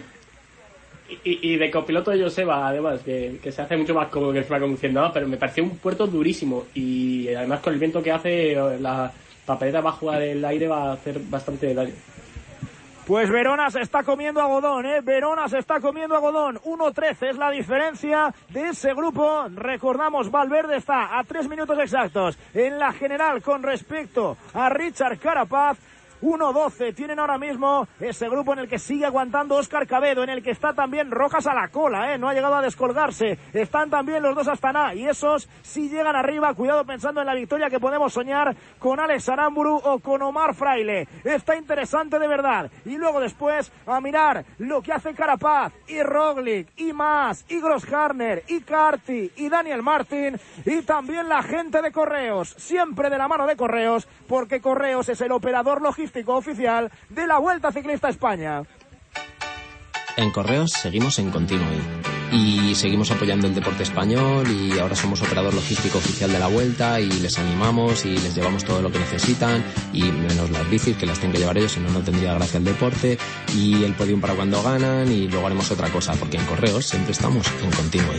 Y de copiloto de Joseba, además, que se hace mucho más cómodo que el conduciendo, ¿no? Pero me pareció un puerto durísimo, y además con el viento que hace, la papeleta bajo del aire va a hacer bastante daño. Pues Verona se está comiendo a Godón, Verona se está comiendo a Godón. 1:13 es la diferencia de ese grupo. Recordamos, Valverde está a 3 minutos exactos en la general con respecto a Richard Carapaz. 1:12 tienen ahora mismo ese grupo, en el que sigue aguantando Óscar Cabedo, en el que está también Rojas a la cola, no ha llegado a descolgarse. Están también los dos Astana, y esos sí llegan arriba. Cuidado pensando en la victoria que podemos soñar con Alex Aramburu o con Omar Fraile. Está interesante de verdad. Y luego después a mirar lo que hace Carapaz y Roglic y más, y Grossharner y Carty y Daniel Martin, y también la gente de Correos, siempre de la mano de Correos, porque Correos es el operador logístico oficial de la Vuelta Ciclista España. En Correos seguimos en continuo y seguimos apoyando el deporte español, y ahora somos operador logístico oficial de la Vuelta, y les animamos y les llevamos todo lo que necesitan, y menos las bicis, que las tienen que llevar ellos, si no, no tendría gracia el deporte, y el podium para cuando ganan, y luego haremos otra cosa, porque en Correos siempre estamos en continuo.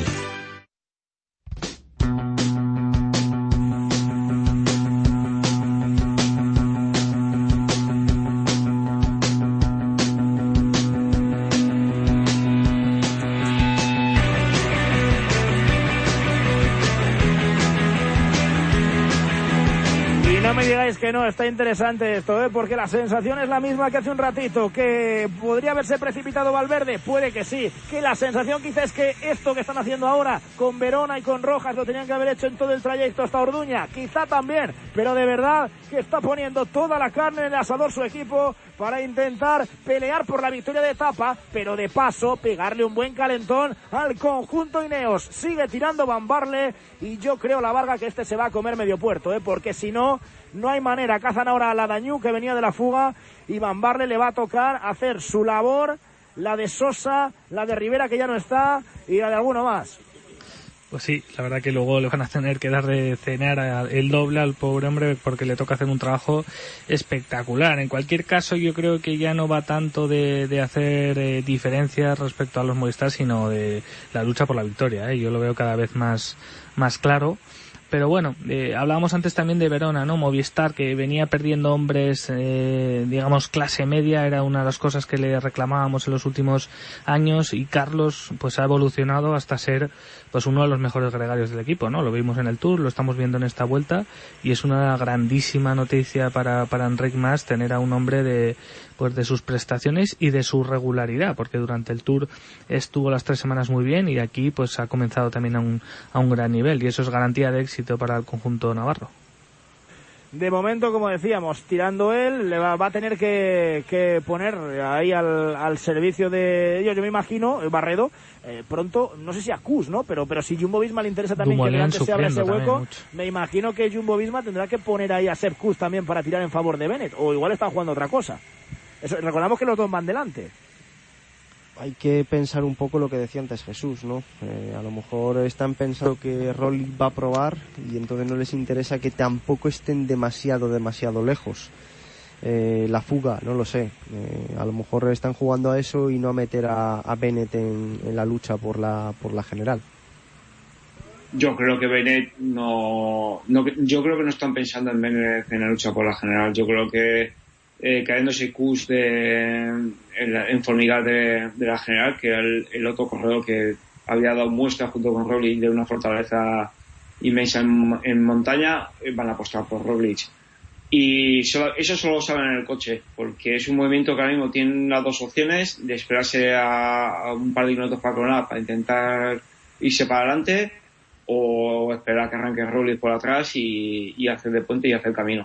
Que no, está interesante esto, porque la sensación es la misma que hace un ratito. Que podría haberse precipitado Valverde, puede que sí. Que la sensación quizá es que esto que están haciendo ahora con Verona y con Rojas lo tenían que haber hecho en todo el trayecto hasta Orduña, quizá también, pero de verdad que está poniendo toda la carne en el asador su equipo para intentar pelear por la victoria de etapa, pero de paso pegarle un buen calentón al conjunto Ineos. Sigue tirando Van Barle, y yo creo, la Varga, que este se va a comer medio puerto, porque si no, no hay manera. Cazan ahora a la Dañú, que venía de la fuga, y Van Barle le va a tocar hacer su labor, la de Sosa, la de Rivera, que ya no está, y la de alguno más. Pues sí, la verdad que luego le van a tener que dar de cenar el doble al pobre hombre, porque le toca hacer un trabajo espectacular. En cualquier caso, yo creo que ya no va tanto de hacer diferencias respecto a los Movistar, sino de la lucha por la victoria, Yo lo veo cada vez más claro. Pero bueno, hablábamos antes también de Verona, ¿no? Movistar, que venía perdiendo hombres, digamos, clase media, era una de las cosas que le reclamábamos en los últimos años, y Carlos pues ha evolucionado hasta ser pues uno de los mejores gregarios del equipo, ¿no? Lo vimos en el Tour, lo estamos viendo en esta Vuelta, y es una grandísima noticia para Enric Mas tener a un hombre de sus prestaciones y de su regularidad, porque durante el Tour estuvo las 3 semanas muy bien, y aquí pues ha comenzado también a un gran nivel, y eso es garantía de éxito para el conjunto navarro. De momento, como decíamos, tirando él, le va a tener que poner ahí al servicio de ellos, yo me imagino, Barredo, pronto, no sé si a Kuss, ¿no? Pero si Jumbo-Visma le interesa también que delante se abra ese hueco, me imagino que Jumbo-Visma tendrá que poner ahí a Sepp Kuss también para tirar en favor de Bennett, o igual está jugando otra cosa. Recordamos que los dos van delante. hay que pensar un poco lo que decía antes Jesús, ¿no? A lo mejor están pensando que Roglic va a probar y entonces no les interesa que tampoco estén demasiado lejos. La fuga, no lo sé. A lo mejor están jugando a eso y no a meter a Bennett en la lucha por la general. Yo creo que Bennett yo creo que no están pensando en Bennett en la lucha por la general. Yo creo que cayéndose Kuss en formigar de la general, que era el otro corredor que había dado muestra junto con Roglic de una fortaleza inmensa en montaña, van a apostar por Roglic. Y eso solo lo saben en el coche, porque es un movimiento que ahora mismo tienen las dos opciones de esperarse a un par de minutos para coronar, para intentar irse para adelante, o esperar a que arranque Roglic por atrás y hacer de puente y hacer camino.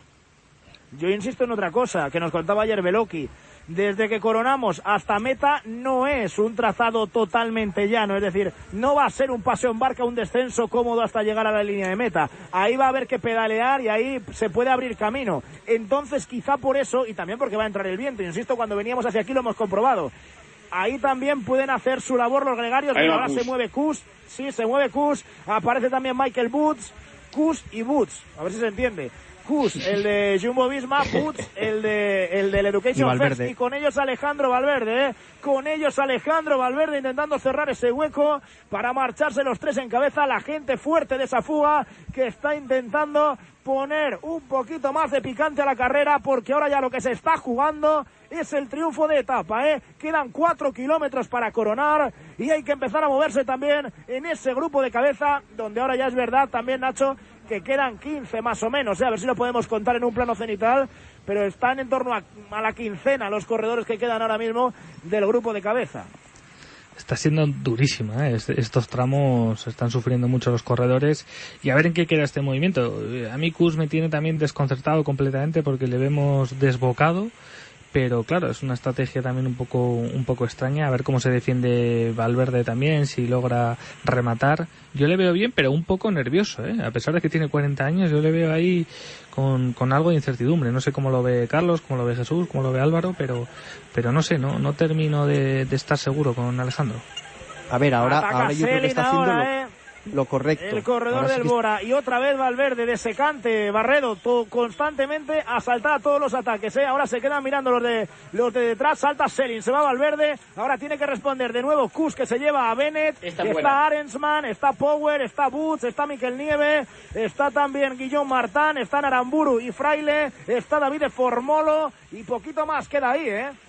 Yo insisto en otra cosa que nos contaba ayer Beloki. Desde que coronamos hasta meta no es un trazado totalmente llano, es decir, no va a ser un paseo en barca, un descenso cómodo hasta llegar a la línea de meta. Ahí va a haber que pedalear y ahí se puede abrir camino. Entonces quizá por eso, y también porque va a entrar el viento, insisto, cuando veníamos hacia aquí lo hemos comprobado. Ahí también pueden hacer su labor los gregarios, pero ahora se mueve Kuss, sí, se mueve Kuss, aparece también Michael Woods, Kuss y Woods, a ver si se entiende. Kuss, el de Jumbo-Visma, Woods, el del Education First, y con ellos Alejandro Valverde, con ellos Alejandro Valverde intentando cerrar ese hueco para marcharse los tres en cabeza, la gente fuerte de esa fuga que está intentando poner un poquito más de picante a la carrera, porque ahora ya lo que se está jugando es el triunfo de etapa, Quedan 4 kilómetros para coronar y hay que empezar a moverse también en ese grupo de cabeza, donde ahora ya es verdad también, Nacho, que quedan 15 más o menos, a ver si lo podemos contar en un plano cenital, pero están en torno a la quincena los corredores que quedan ahora mismo del grupo de cabeza. Está siendo durísima, estos tramos están sufriendo mucho los corredores, y a ver en qué queda este movimiento. A mí Kuss me tiene también desconcertado completamente porque le vemos desbocado, pero claro, es una estrategia también un poco extraña, a ver cómo se defiende Valverde también, si logra rematar. Yo le veo bien, pero un poco nervioso, a pesar de que tiene 40 años, yo le veo ahí con algo de incertidumbre. No sé cómo lo ve Carlos, cómo lo ve Jesús, cómo lo ve Álvaro, pero no sé, no termino de estar seguro con Alejandro. A ver, ahora yo creo que está haciendo lo correcto. El corredor del Bora, y otra vez Valverde de secante, Barredo constantemente a saltar a todos los ataques, ahora se quedan mirando los de detrás, salta Selin, se va Valverde, ahora tiene que responder de nuevo Kuss, que se lleva a Bennett, está Arensman, está Power, está Woods, está Mikel Nieve, está también Guillaume Martin, están Aramburu y Fraile, está David Formolo y poquito más queda ahí,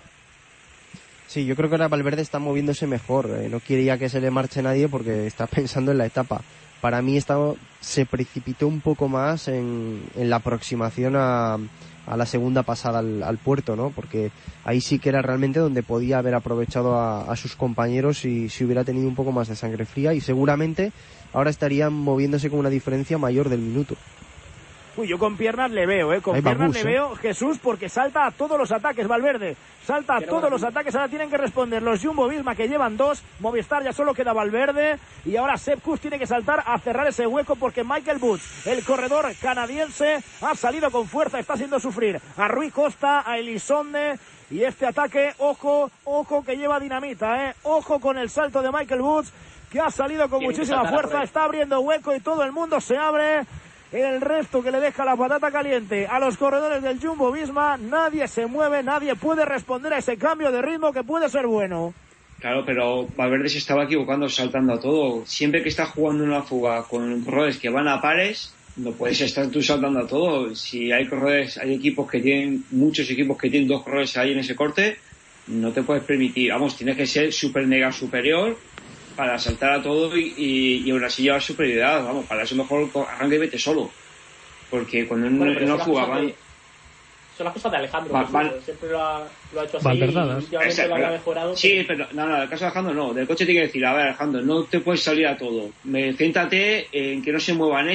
Sí, yo creo que ahora Valverde está moviéndose mejor, no quiere ya que se le marche nadie porque está pensando en la etapa. Para mí se precipitó un poco más en la aproximación a la segunda pasada al puerto, ¿no? Porque ahí sí que era realmente donde podía haber aprovechado a sus compañeros si hubiera tenido un poco más de sangre fría, y seguramente ahora estarían moviéndose con una diferencia mayor del minuto. Uy, yo con piernas le veo, con piernas le veo, Jesús, porque salta a todos los ataques Valverde, salta a todos los ataques, ahora tienen que responder los Jumbo-Visma, que llevan 2, Movistar ya solo queda Valverde, y ahora Sepp Kuss tiene que saltar a cerrar ese hueco, porque Michael Woods, el corredor canadiense, ha salido con fuerza, está haciendo sufrir a Rui Costa, a Elisonde, y este ataque, ojo que lleva dinamita, ojo con el salto de Michael Woods, que ha salido con muchísima fuerza, está abriendo hueco y todo el mundo se abre. El resto que le deja la patata caliente a los corredores del Jumbo-Visma, nadie se mueve, nadie puede responder a ese cambio de ritmo que puede ser bueno. Claro, pero Valverde se estaba equivocando saltando a todo. Siempre que está jugando una fuga con corredores que van a pares, no puedes estar tú saltando a todo. Si hay corredores, hay equipos que tienen, muchos equipos que tienen 2 corredores ahí en ese corte, no te puedes permitir. Vamos, tienes que ser super mega superior para saltar a todo y aún así llevar superioridad. Vamos, para eso mejor arranca y vete solo, porque cuando no jugaban. Son las cosas de Alejandro, siempre lo ha hecho así, Valverdadas. Y últimamente lo había mejorado. Sí, pero no, el caso de Alejandro no, del coche tiene que decir, a ver Alejandro, no te puedes salir a todo, céntrate en que no se muevan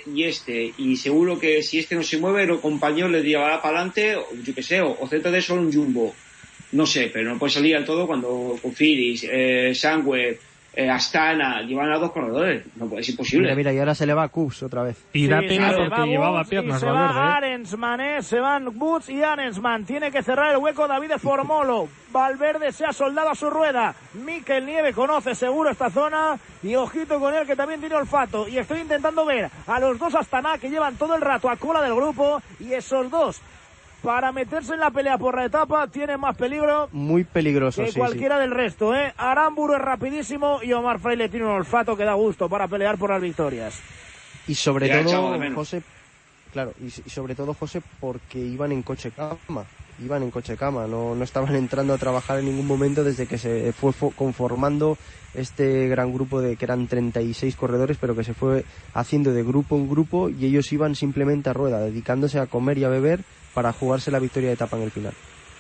y seguro que si no se mueve, los compañeros les llevará para adelante, yo qué sé, o céntrate solo un Jumbo, no sé, pero no puedes salir al todo cuando Confiris, Sandweb, Astana, llevan a 2 corredores, es imposible. Mira, y ahora se le va a Kups otra vez. Y da pena porque llevaba piernas. Se va Arensman, se van Woods y Arensman. Tiene que cerrar el hueco David Formolo. Valverde se ha soldado a su rueda. Mikel Nieve conoce seguro esta zona. Y ojito con él, que también tiene olfato. Y estoy intentando ver a los 2 Astana que llevan todo el rato a cola del grupo. Y esos 2, para meterse en la pelea por la etapa, tienen más peligro. Muy peligroso, que cualquiera del resto, ¿eh? Aramburu es rapidísimo y Omar Fraile tiene un olfato que da gusto para pelear por las victorias. Y sobre todo, José, claro, y sobre todo, José, porque iban en coche cama, no estaban entrando a trabajar en ningún momento desde que se fue conformando este gran grupo que eran 36 corredores, pero que se fue haciendo de grupo en grupo, y ellos iban simplemente a rueda, dedicándose a comer y a beber para jugarse la victoria de etapa en el final.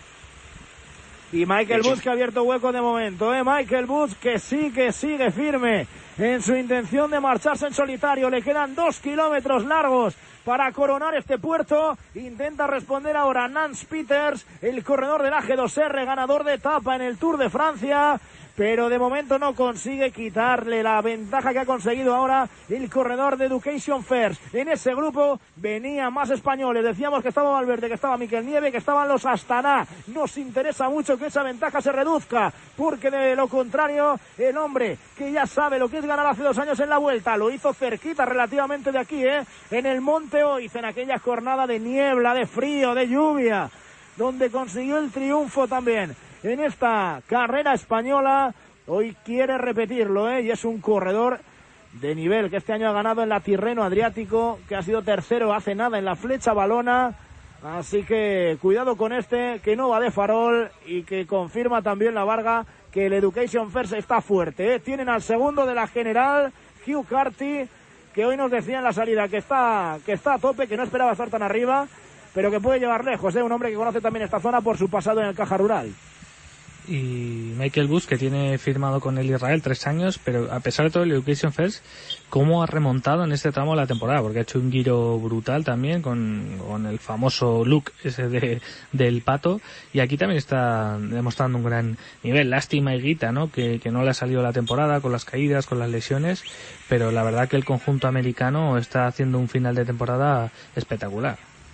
Y Michael Woods, que ha abierto hueco de momento, Michael Woods, que sigue firme en su intención de marcharse en solitario. Le quedan 2 kilómetros largos para coronar este puerto. Intenta responder ahora Nance Peters, el corredor del AG2R, ganador de etapa en el Tour de Francia, pero de momento no consigue quitarle la ventaja que ha conseguido ahora el corredor de Education First. En ese grupo venían más españoles, decíamos que estaba Valverde, que estaba Mikel Nieve, que estaban los Astana. Nos interesa mucho que esa ventaja se reduzca, porque de lo contrario, el hombre que ya sabe lo que es ganar hace 2 años en la Vuelta, lo hizo cerquita relativamente de aquí, en el Monte Oiz, en aquella jornada de niebla, de frío, de lluvia, donde consiguió el triunfo también en esta carrera española. Hoy quiere repetirlo, y es un corredor de nivel, que este año ha ganado en la Tirreno Adriático, que ha sido tercero hace nada en la Flecha Valona. Así que cuidado con este, que no va de farol, y que confirma también la Varga que el Education First está fuerte, Tienen al segundo de la general, Hugh Carty, que hoy nos decía en la salida que está a tope, que no esperaba estar tan arriba, pero que puede llevar lejos, un hombre que conoce también esta zona por su pasado en el Caja Rural. Y Michael Woods, que tiene firmado con el Israel 3 años, pero a pesar de todo el Education First, ¿cómo ha remontado en este tramo de la temporada? Porque ha hecho un giro brutal también con el famoso look ese del pato, y aquí también está demostrando un gran nivel. Lástima Higuita, ¿no? Que no le ha salido la temporada con las caídas, con las lesiones, pero la verdad que el conjunto americano está haciendo un final de temporada espectacular.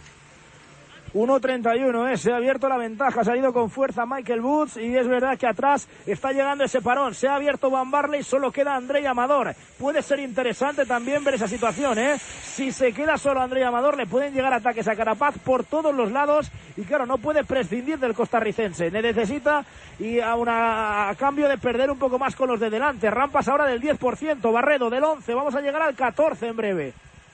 1.31, se ha abierto la ventaja, ha salido con fuerza Michael Woods, y es verdad que atrás está llegando ese parón, se ha abierto Van Barley, solo queda Andrei Amador. Puede ser interesante también ver esa situación, si se queda solo Andrei Amador, le pueden llegar ataques a Carapaz por todos los lados, y claro, no puede prescindir del costarricense, le necesita, y a cambio de perder un poco más con los de delante. Rampas ahora del 10%, Barredo del 11%, vamos a llegar al 14% en breve.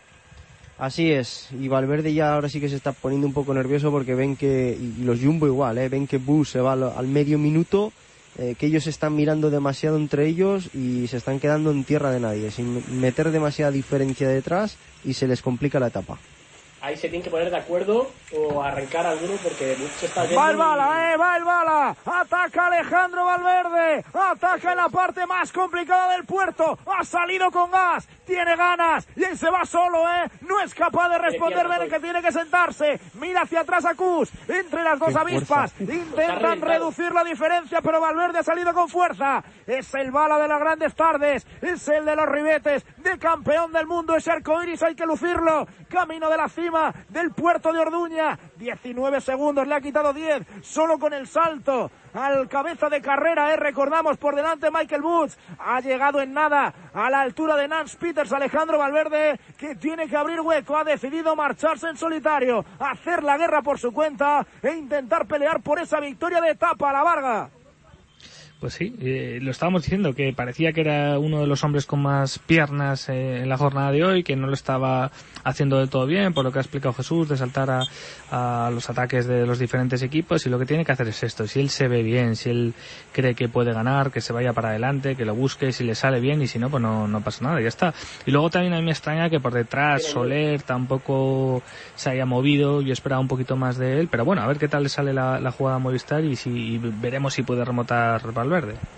Así es, y Valverde ya ahora sí que se está poniendo un poco nervioso, porque ven que, y los Jumbo igual, ven que Bush se va al medio minuto, que ellos están mirando demasiado entre ellos y se están quedando en tierra de nadie, sin meter demasiada diferencia detrás, y se les complica la etapa. Ahí se tienen que poner de acuerdo o arrancar alguno, porque se está yendo. Va el bala, ataca Alejandro Valverde, ataca en la parte más complicada del puerto, ha salido con gas, tiene ganas, y él se va solo, no es capaz de responder bien, que tiene que sentarse, mira hacia atrás a Kuss, entre las dos avispas, intentan reducir la diferencia, pero Valverde ha salido con fuerza. Es el bala de las grandes tardes, es el de los ribetes, de campeón del mundo, ese arcoiris hay que lucirlo, camino de la cima del puerto de Orduña, 19 segundos, le ha quitado 10, solo con el salto al cabeza de carrera, recordamos, por delante Michael Woods, ha llegado en nada a la altura de Nance Peters, Alejandro Valverde, que tiene que abrir hueco, ha decidido marcharse en solitario, hacer la guerra por su cuenta e intentar pelear por esa victoria de etapa a la Varga. Pues sí, lo estábamos diciendo, que parecía que era uno de los hombres con más piernas en la jornada de hoy, que no lo estaba haciendo del todo bien, por lo que ha explicado Jesús, de saltar a los ataques de los diferentes equipos, y lo que tiene que hacer es esto: si él se ve bien, si él cree que puede ganar, que se vaya para adelante, que lo busque, si le sale bien, y si no, pues no pasa nada, ya está. Y luego también a mí me extraña que por detrás Soler tampoco se haya movido, yo esperaba un poquito más de él, pero bueno, a ver qué tal le sale la jugada a Movistar, y veremos si puede remontar Valverde.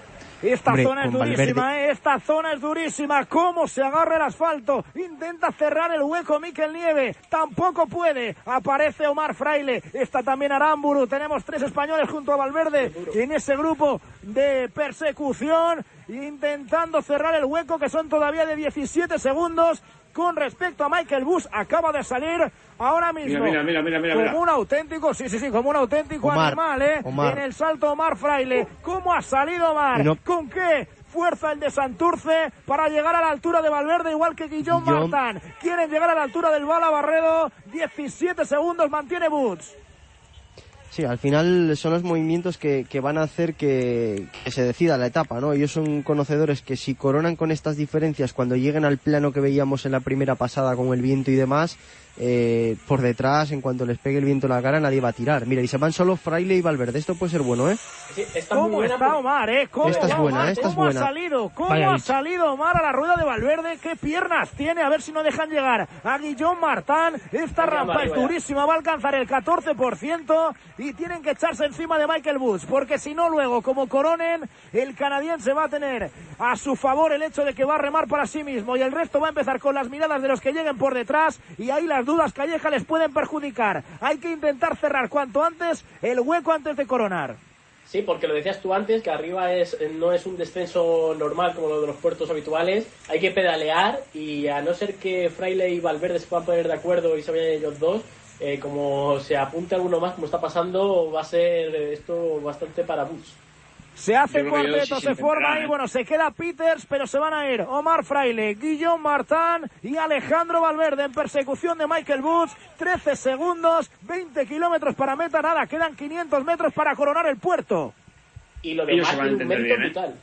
Esta zona es durísima, esta zona es durísima. Cómo se agarra el asfalto. Intenta cerrar el hueco Mikel Nieve. Tampoco puede. Aparece Omar Fraile. Está también Aramburu. Tenemos 3 españoles junto a Valverde en ese grupo de persecución. Intentando cerrar el hueco, que son todavía de 17 segundos. Con respecto a Michael Bush, acaba de salir ahora mismo. Mira. Como un auténtico, sí, como un auténtico animal, en el salto Omar Fraile. ¿Cómo ha salido Omar? ¿Con qué fuerza el de Santurce para llegar a la altura de Valverde, igual que Guillaume Martin? Quieren llegar a la altura del Bala Barredo. 17 segundos mantiene Bush. Sí, al final son los movimientos que van a hacer que se decida la etapa, ¿no? Ellos son conocedores que si coronan con estas diferencias cuando lleguen al plano que veíamos en la primera pasada con el viento y demás, por detrás, en cuanto les pegue el viento en la cara, nadie va a tirar. Mira, y se van solo Fraile y Valverde. Esto puede ser bueno, ¿eh? Sí, ¿Cómo está Omar, Esta es buena. ¿Cómo ha salido Omar a la rueda de Valverde? ¿Qué piernas tiene? A ver si no dejan llegar a Guillaume Martin. Esta rampa es durísima, va a alcanzar el 14% y tienen que echarse encima de Michael Bush, porque si no luego, como coronen, el canadiense va a tener a su favor el hecho de que va a remar para sí mismo y el resto va a empezar con las miradas de los que lleguen por detrás y ahí las dudas Calleja les pueden perjudicar. Hay que intentar cerrar cuanto antes el hueco antes de coronar. Sí, porque lo decías tú antes, que arriba no es un descenso normal como lo de los puertos habituales. Hay que pedalear y a no ser que Fraile y Valverde se puedan poner de acuerdo y se vayan ellos dos, como se apunte alguno más, como está pasando, va a ser esto bastante para Bush. Se hace cuarteto, se forma ahí, bueno, se queda Peters, pero se van a ir Omar Fraile, Guillaume Martin y Alejandro Valverde en persecución de Michael Bush. 13 segundos, 20 kilómetros para meta, nada, quedan 500 metros para coronar el puerto. Y lo demás es un mérito brutal.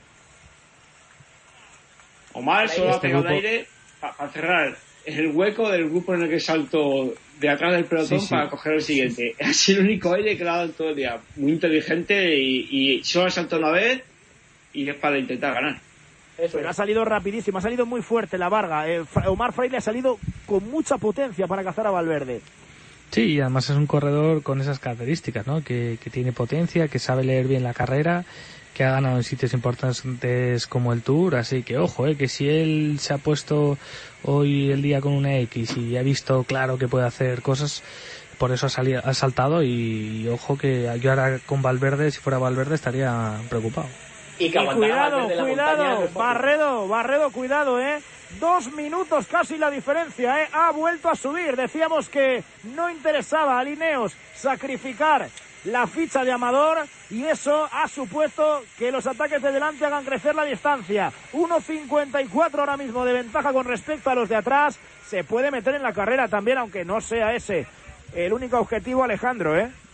Omar solo ha pegado aire para cerrar el hueco del grupo en el que salto de atrás del pelotón para coger el siguiente. Ha sido el único aire que le ha dado todo el día. Muy inteligente y solo ha saltado una vez y es para intentar ganar. Pero ha salido rapidísimo, ha salido muy fuerte la Varga. Omar Fraile ha salido con mucha potencia para cazar a Valverde. Sí, y además es un corredor con esas características, ¿no? Que tiene potencia, que sabe leer bien la carrera, que ha ganado en sitios importantes como el Tour, así que ojo, que si él se ha puesto hoy el día con una X y ha visto claro que puede hacer cosas, por eso ha saltado y ojo que yo ahora con Valverde, si fuera Valverde estaría preocupado. Y cuidado, Barredo, cuidado, 2 minutos casi la diferencia, ha vuelto a subir. Decíamos que no interesaba a Ineos sacrificar la ficha de Amador y eso ha supuesto que los ataques de delante hagan crecer la distancia. 1.54 ahora mismo de ventaja con respecto a los de atrás. Se puede meter en la carrera también, aunque no sea ese el único objetivo, Alejandro,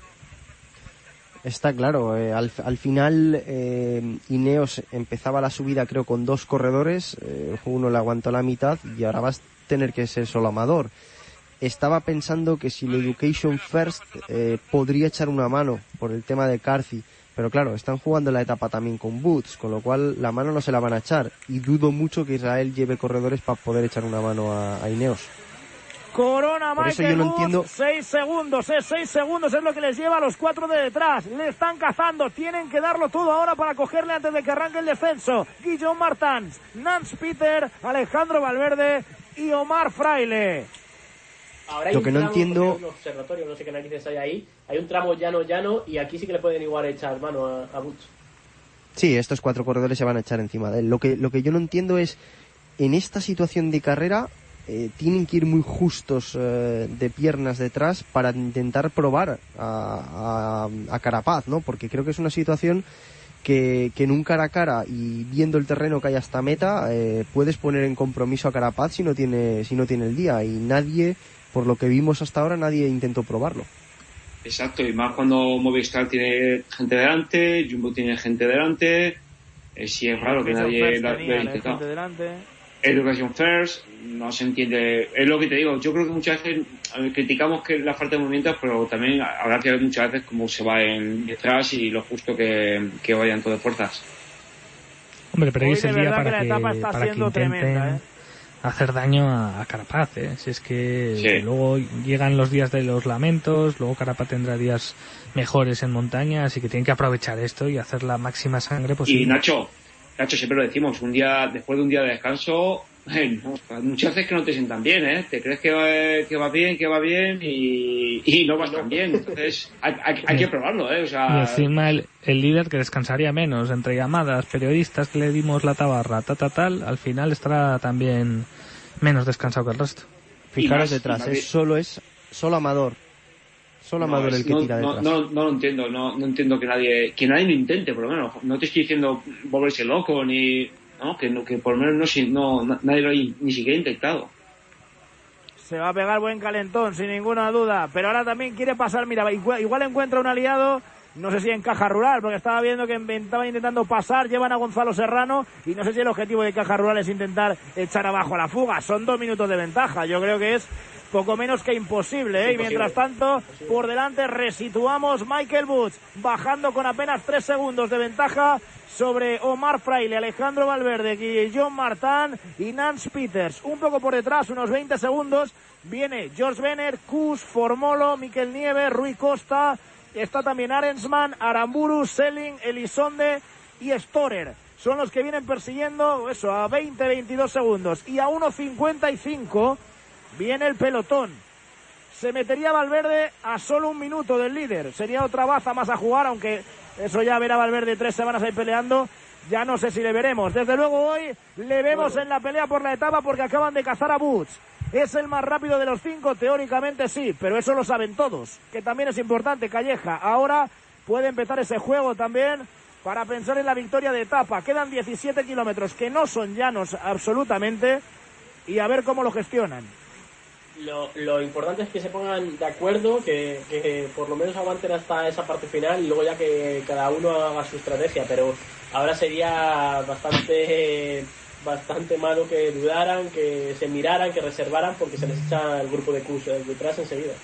Está claro, al final Ineos empezaba la subida creo con 2 corredores, uno le aguantó la mitad y ahora va a tener que ser solo Amador. Estaba pensando que si el Education First podría echar una mano por el tema de Carthy, pero claro, están jugando la etapa también con Boots, con lo cual la mano no se la van a echar y dudo mucho que Israel lleve corredores para poder echar una mano a Ineos. Corona Michael Bush, entiendo. 6 segundos, 6 segundos es lo que les lleva a los 4 de detrás. Le están cazando, tienen que darlo todo ahora para cogerle antes de que arranque el descenso. Guillaume Martin, Nance Peter, Alejandro Valverde y Omar Fraile. Ahora hay lo que no entiendo, un observatorio, no sé qué narices hay ahí. Hay un tramo llano y aquí sí que le pueden igual echar mano a Bush. Sí, estos 4 corredores se van a echar encima de él. Lo que yo no entiendo es, en esta situación de carrera, tienen que ir muy justos de piernas detrás para intentar probar a Carapaz, ¿no? Porque creo que es una situación que en un cara a cara y viendo el terreno que hay hasta meta puedes poner en compromiso a Carapaz si no tiene el día, y nadie, por lo que vimos hasta ahora, nadie intentó probarlo. Exacto, y más cuando Movistar tiene gente delante, Jumbo tiene gente delante, sí es raro que nadie lo haya intentado. Education First, no se entiende, es lo que te digo, yo creo que muchas veces criticamos que la falta de movimientos, pero también habrá que ver muchas veces cómo se va en detrás y lo justo que vayan todas fuerzas. Hombre, pero hoy es el día para que la etapa está siendo tremenda, hacer daño a Carapaz, Si es que Sí. luego llegan los días de los lamentos, luego Carapaz tendrá días mejores en montaña, así que tienen que aprovechar esto y hacer la máxima sangre posible. Y Nacho, siempre lo decimos, después de un día de descanso, muchas veces que no te sientan bien, te crees que va bien y no vas tan bien. Entonces hay que probarlo, O sea, Y encima el líder, que descansaría menos entre llamadas, periodistas que le dimos la tabarra, tal, al final estará también menos descansado que el resto. Fijaros detrás, solo Amador. Solo Amador el que tira detrás. No lo entiendo, no entiendo que nadie lo intente, por lo menos. No te estoy diciendo volverse loco ni... No, que por lo menos nadie lo ha ni siquiera intentado. Se va a pegar buen calentón, sin ninguna duda. Pero ahora también quiere pasar, mira, igual encuentra un aliado, no sé si en Caja Rural, porque estaba viendo que estaban intentando pasar, llevan a Gonzalo Serrano, y no sé si el objetivo de Caja Rural es intentar echar abajo la fuga. Son 2 minutos de ventaja, yo creo que es poco menos que imposible, Y mientras tanto, por delante resituamos Michael Woods, bajando con apenas 3 segundos de ventaja sobre Omar Fraile, Alejandro Valverde, Guillaume Martin y Nance Peters. Un poco por detrás, unos 20 segundos, viene George Bennett, Kuss, Formolo, Miquel Nieves, Rui Costa, está también Arensman, Aramburu, Selling, Elisonde y Storer. Son los que vienen persiguiendo eso a 20-22 segundos. Y a 1.55 viene el pelotón. Se metería Valverde a solo 1 minuto del líder. Sería otra baza más a jugar, aunque eso ya verá Valverde 3 semanas ahí peleando. Ya no sé si le veremos. Desde luego hoy le vemos en la pelea por la etapa porque acaban de cazar a Woods. ¿Es el más rápido de los 5? Teóricamente sí, pero eso lo saben todos. Que también es importante, Calleja. Ahora puede empezar ese juego también para pensar en la victoria de etapa. Quedan 17 kilómetros que no son llanos absolutamente y a ver cómo lo gestionan. Lo importante es que se pongan de acuerdo, que por lo menos aguanten hasta esa parte final y luego ya que cada uno haga su estrategia, pero ahora sería bastante malo que dudaran, que se miraran, que reservaran, porque se les echa el grupo de Kuss detrás enseguida.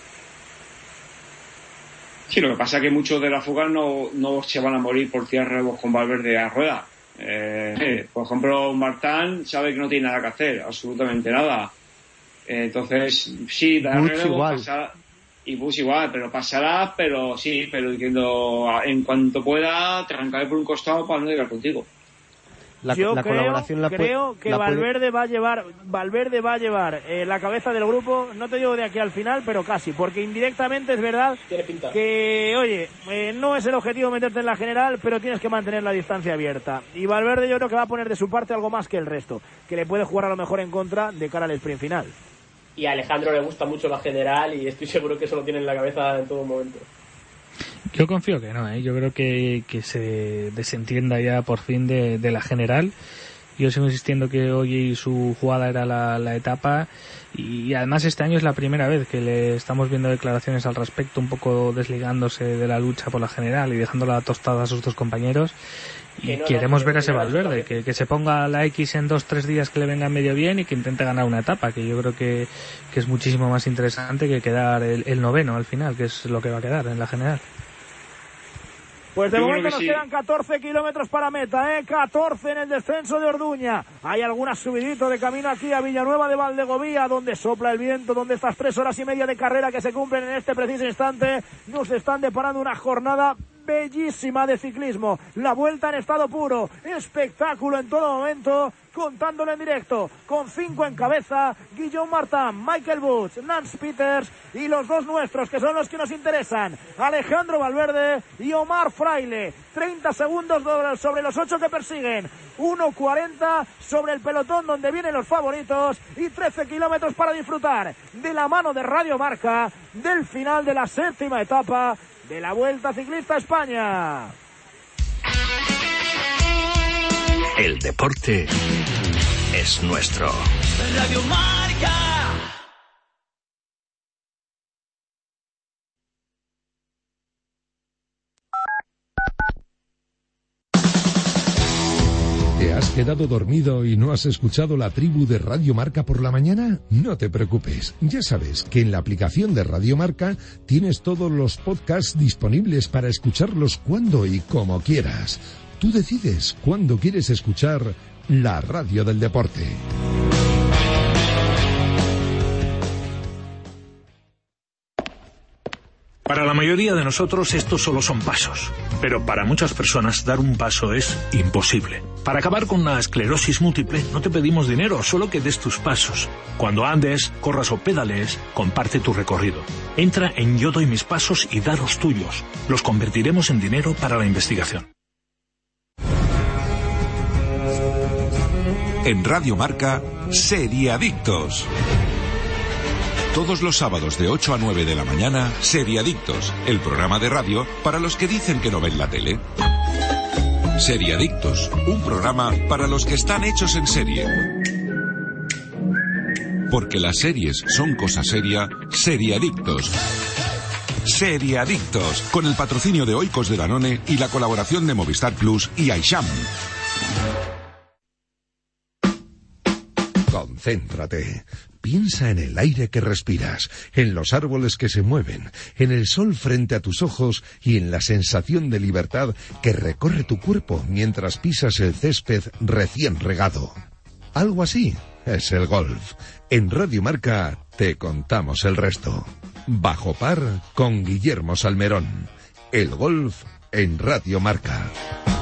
Sí, lo que pasa es que muchos de la fuga no se van a morir por tirar relevos con Valverde a rueda. Por ejemplo, Martin sabe que no tiene nada que hacer, absolutamente nada. Entonces, sí, da relevo, pasará, y Bush igual, pero pasará, pero diciendo, en cuanto pueda, te arrancaré por un costado para no llegar contigo. Yo creo que Valverde va a llevar la cabeza del grupo, no te digo de aquí al final, pero casi, porque indirectamente es verdad que, oye, no es el objetivo meterte en la general, pero tienes que mantener la distancia abierta. Y Valverde yo creo que va a poner de su parte algo más que el resto, que le puede jugar a lo mejor en contra de cara al sprint final. Y a Alejandro le gusta mucho la general y estoy seguro que eso lo tiene en la cabeza en todo momento. Yo confío que no, yo creo que se desentienda ya por fin de la general. Yo sigo insistiendo que hoy su jugada era la etapa y además este año es la primera vez que le estamos viendo declaraciones al respecto, un poco desligándose de la lucha por la general y dejándola tostada a sus dos compañeros. Y queremos ver a ese Valverde, que se ponga la X en 2-3 días que le venga medio bien y que intente ganar una etapa, que yo creo que es muchísimo más interesante que quedar el noveno al final, que es lo que va a quedar en la general. Pues de momento nos quedan 14 kilómetros para meta, 14 en el descenso de Orduña. Hay alguna subidito de camino aquí a Villanueva de Valdegovía, donde sopla el viento, donde estas 3 horas y media de carrera que se cumplen en este preciso instante nos están deparando una jornada bellísima de ciclismo. La vuelta en estado puro, espectáculo en todo momento, contándolo en directo, con 5 en cabeza, Guillaume Martin, Michael Woods, Nance Peters y los dos nuestros, que son los que nos interesan, Alejandro Valverde y Omar Fraile. 30 segundos sobre los 8 que persiguen, 1.40 sobre el pelotón donde vienen los favoritos y 13 kilómetros para disfrutar de la mano de Radio Marca del final de la 7ª etapa de la Vuelta Ciclista a España. El deporte es nuestro. Radio Marca. ¿Te has quedado dormido y no has escuchado la tribu de Radio Marca por la mañana? No te preocupes, ya sabes que en la aplicación de Radio Marca tienes todos los podcasts disponibles para escucharlos cuando y como quieras. Tú decides cuándo quieres escuchar la radio del deporte. mayoría de nosotros estos solo son pasos, pero para muchas personas dar un paso es imposible. Para acabar con la esclerosis múltiple no te pedimos dinero, solo que des tus pasos. Cuando andes, corras o pedalees, comparte tu recorrido. Entra en Yo doy mis pasos y da los tuyos. Los convertiremos en dinero para la investigación. En Radio Marca, Seriadictos. Todos los sábados de 8 a 9 de la mañana, Seriadictos, el programa de radio para los que dicen que no ven la tele. Seriadictos, un programa para los que están hechos en serie. Porque las series son cosa seria, Seriadictos. Seriadictos, con el patrocinio de Oikos de Danone y la colaboración de Movistar Plus y Aisham. Concéntrate. Piensa en el aire que respiras, en los árboles que se mueven, en el sol frente a tus ojos y en la sensación de libertad que recorre tu cuerpo mientras pisas el césped recién regado. Algo así es el golf. En Radio Marca te contamos el resto. Bajo par con Guillermo Salmerón. El golf en Radio Marca.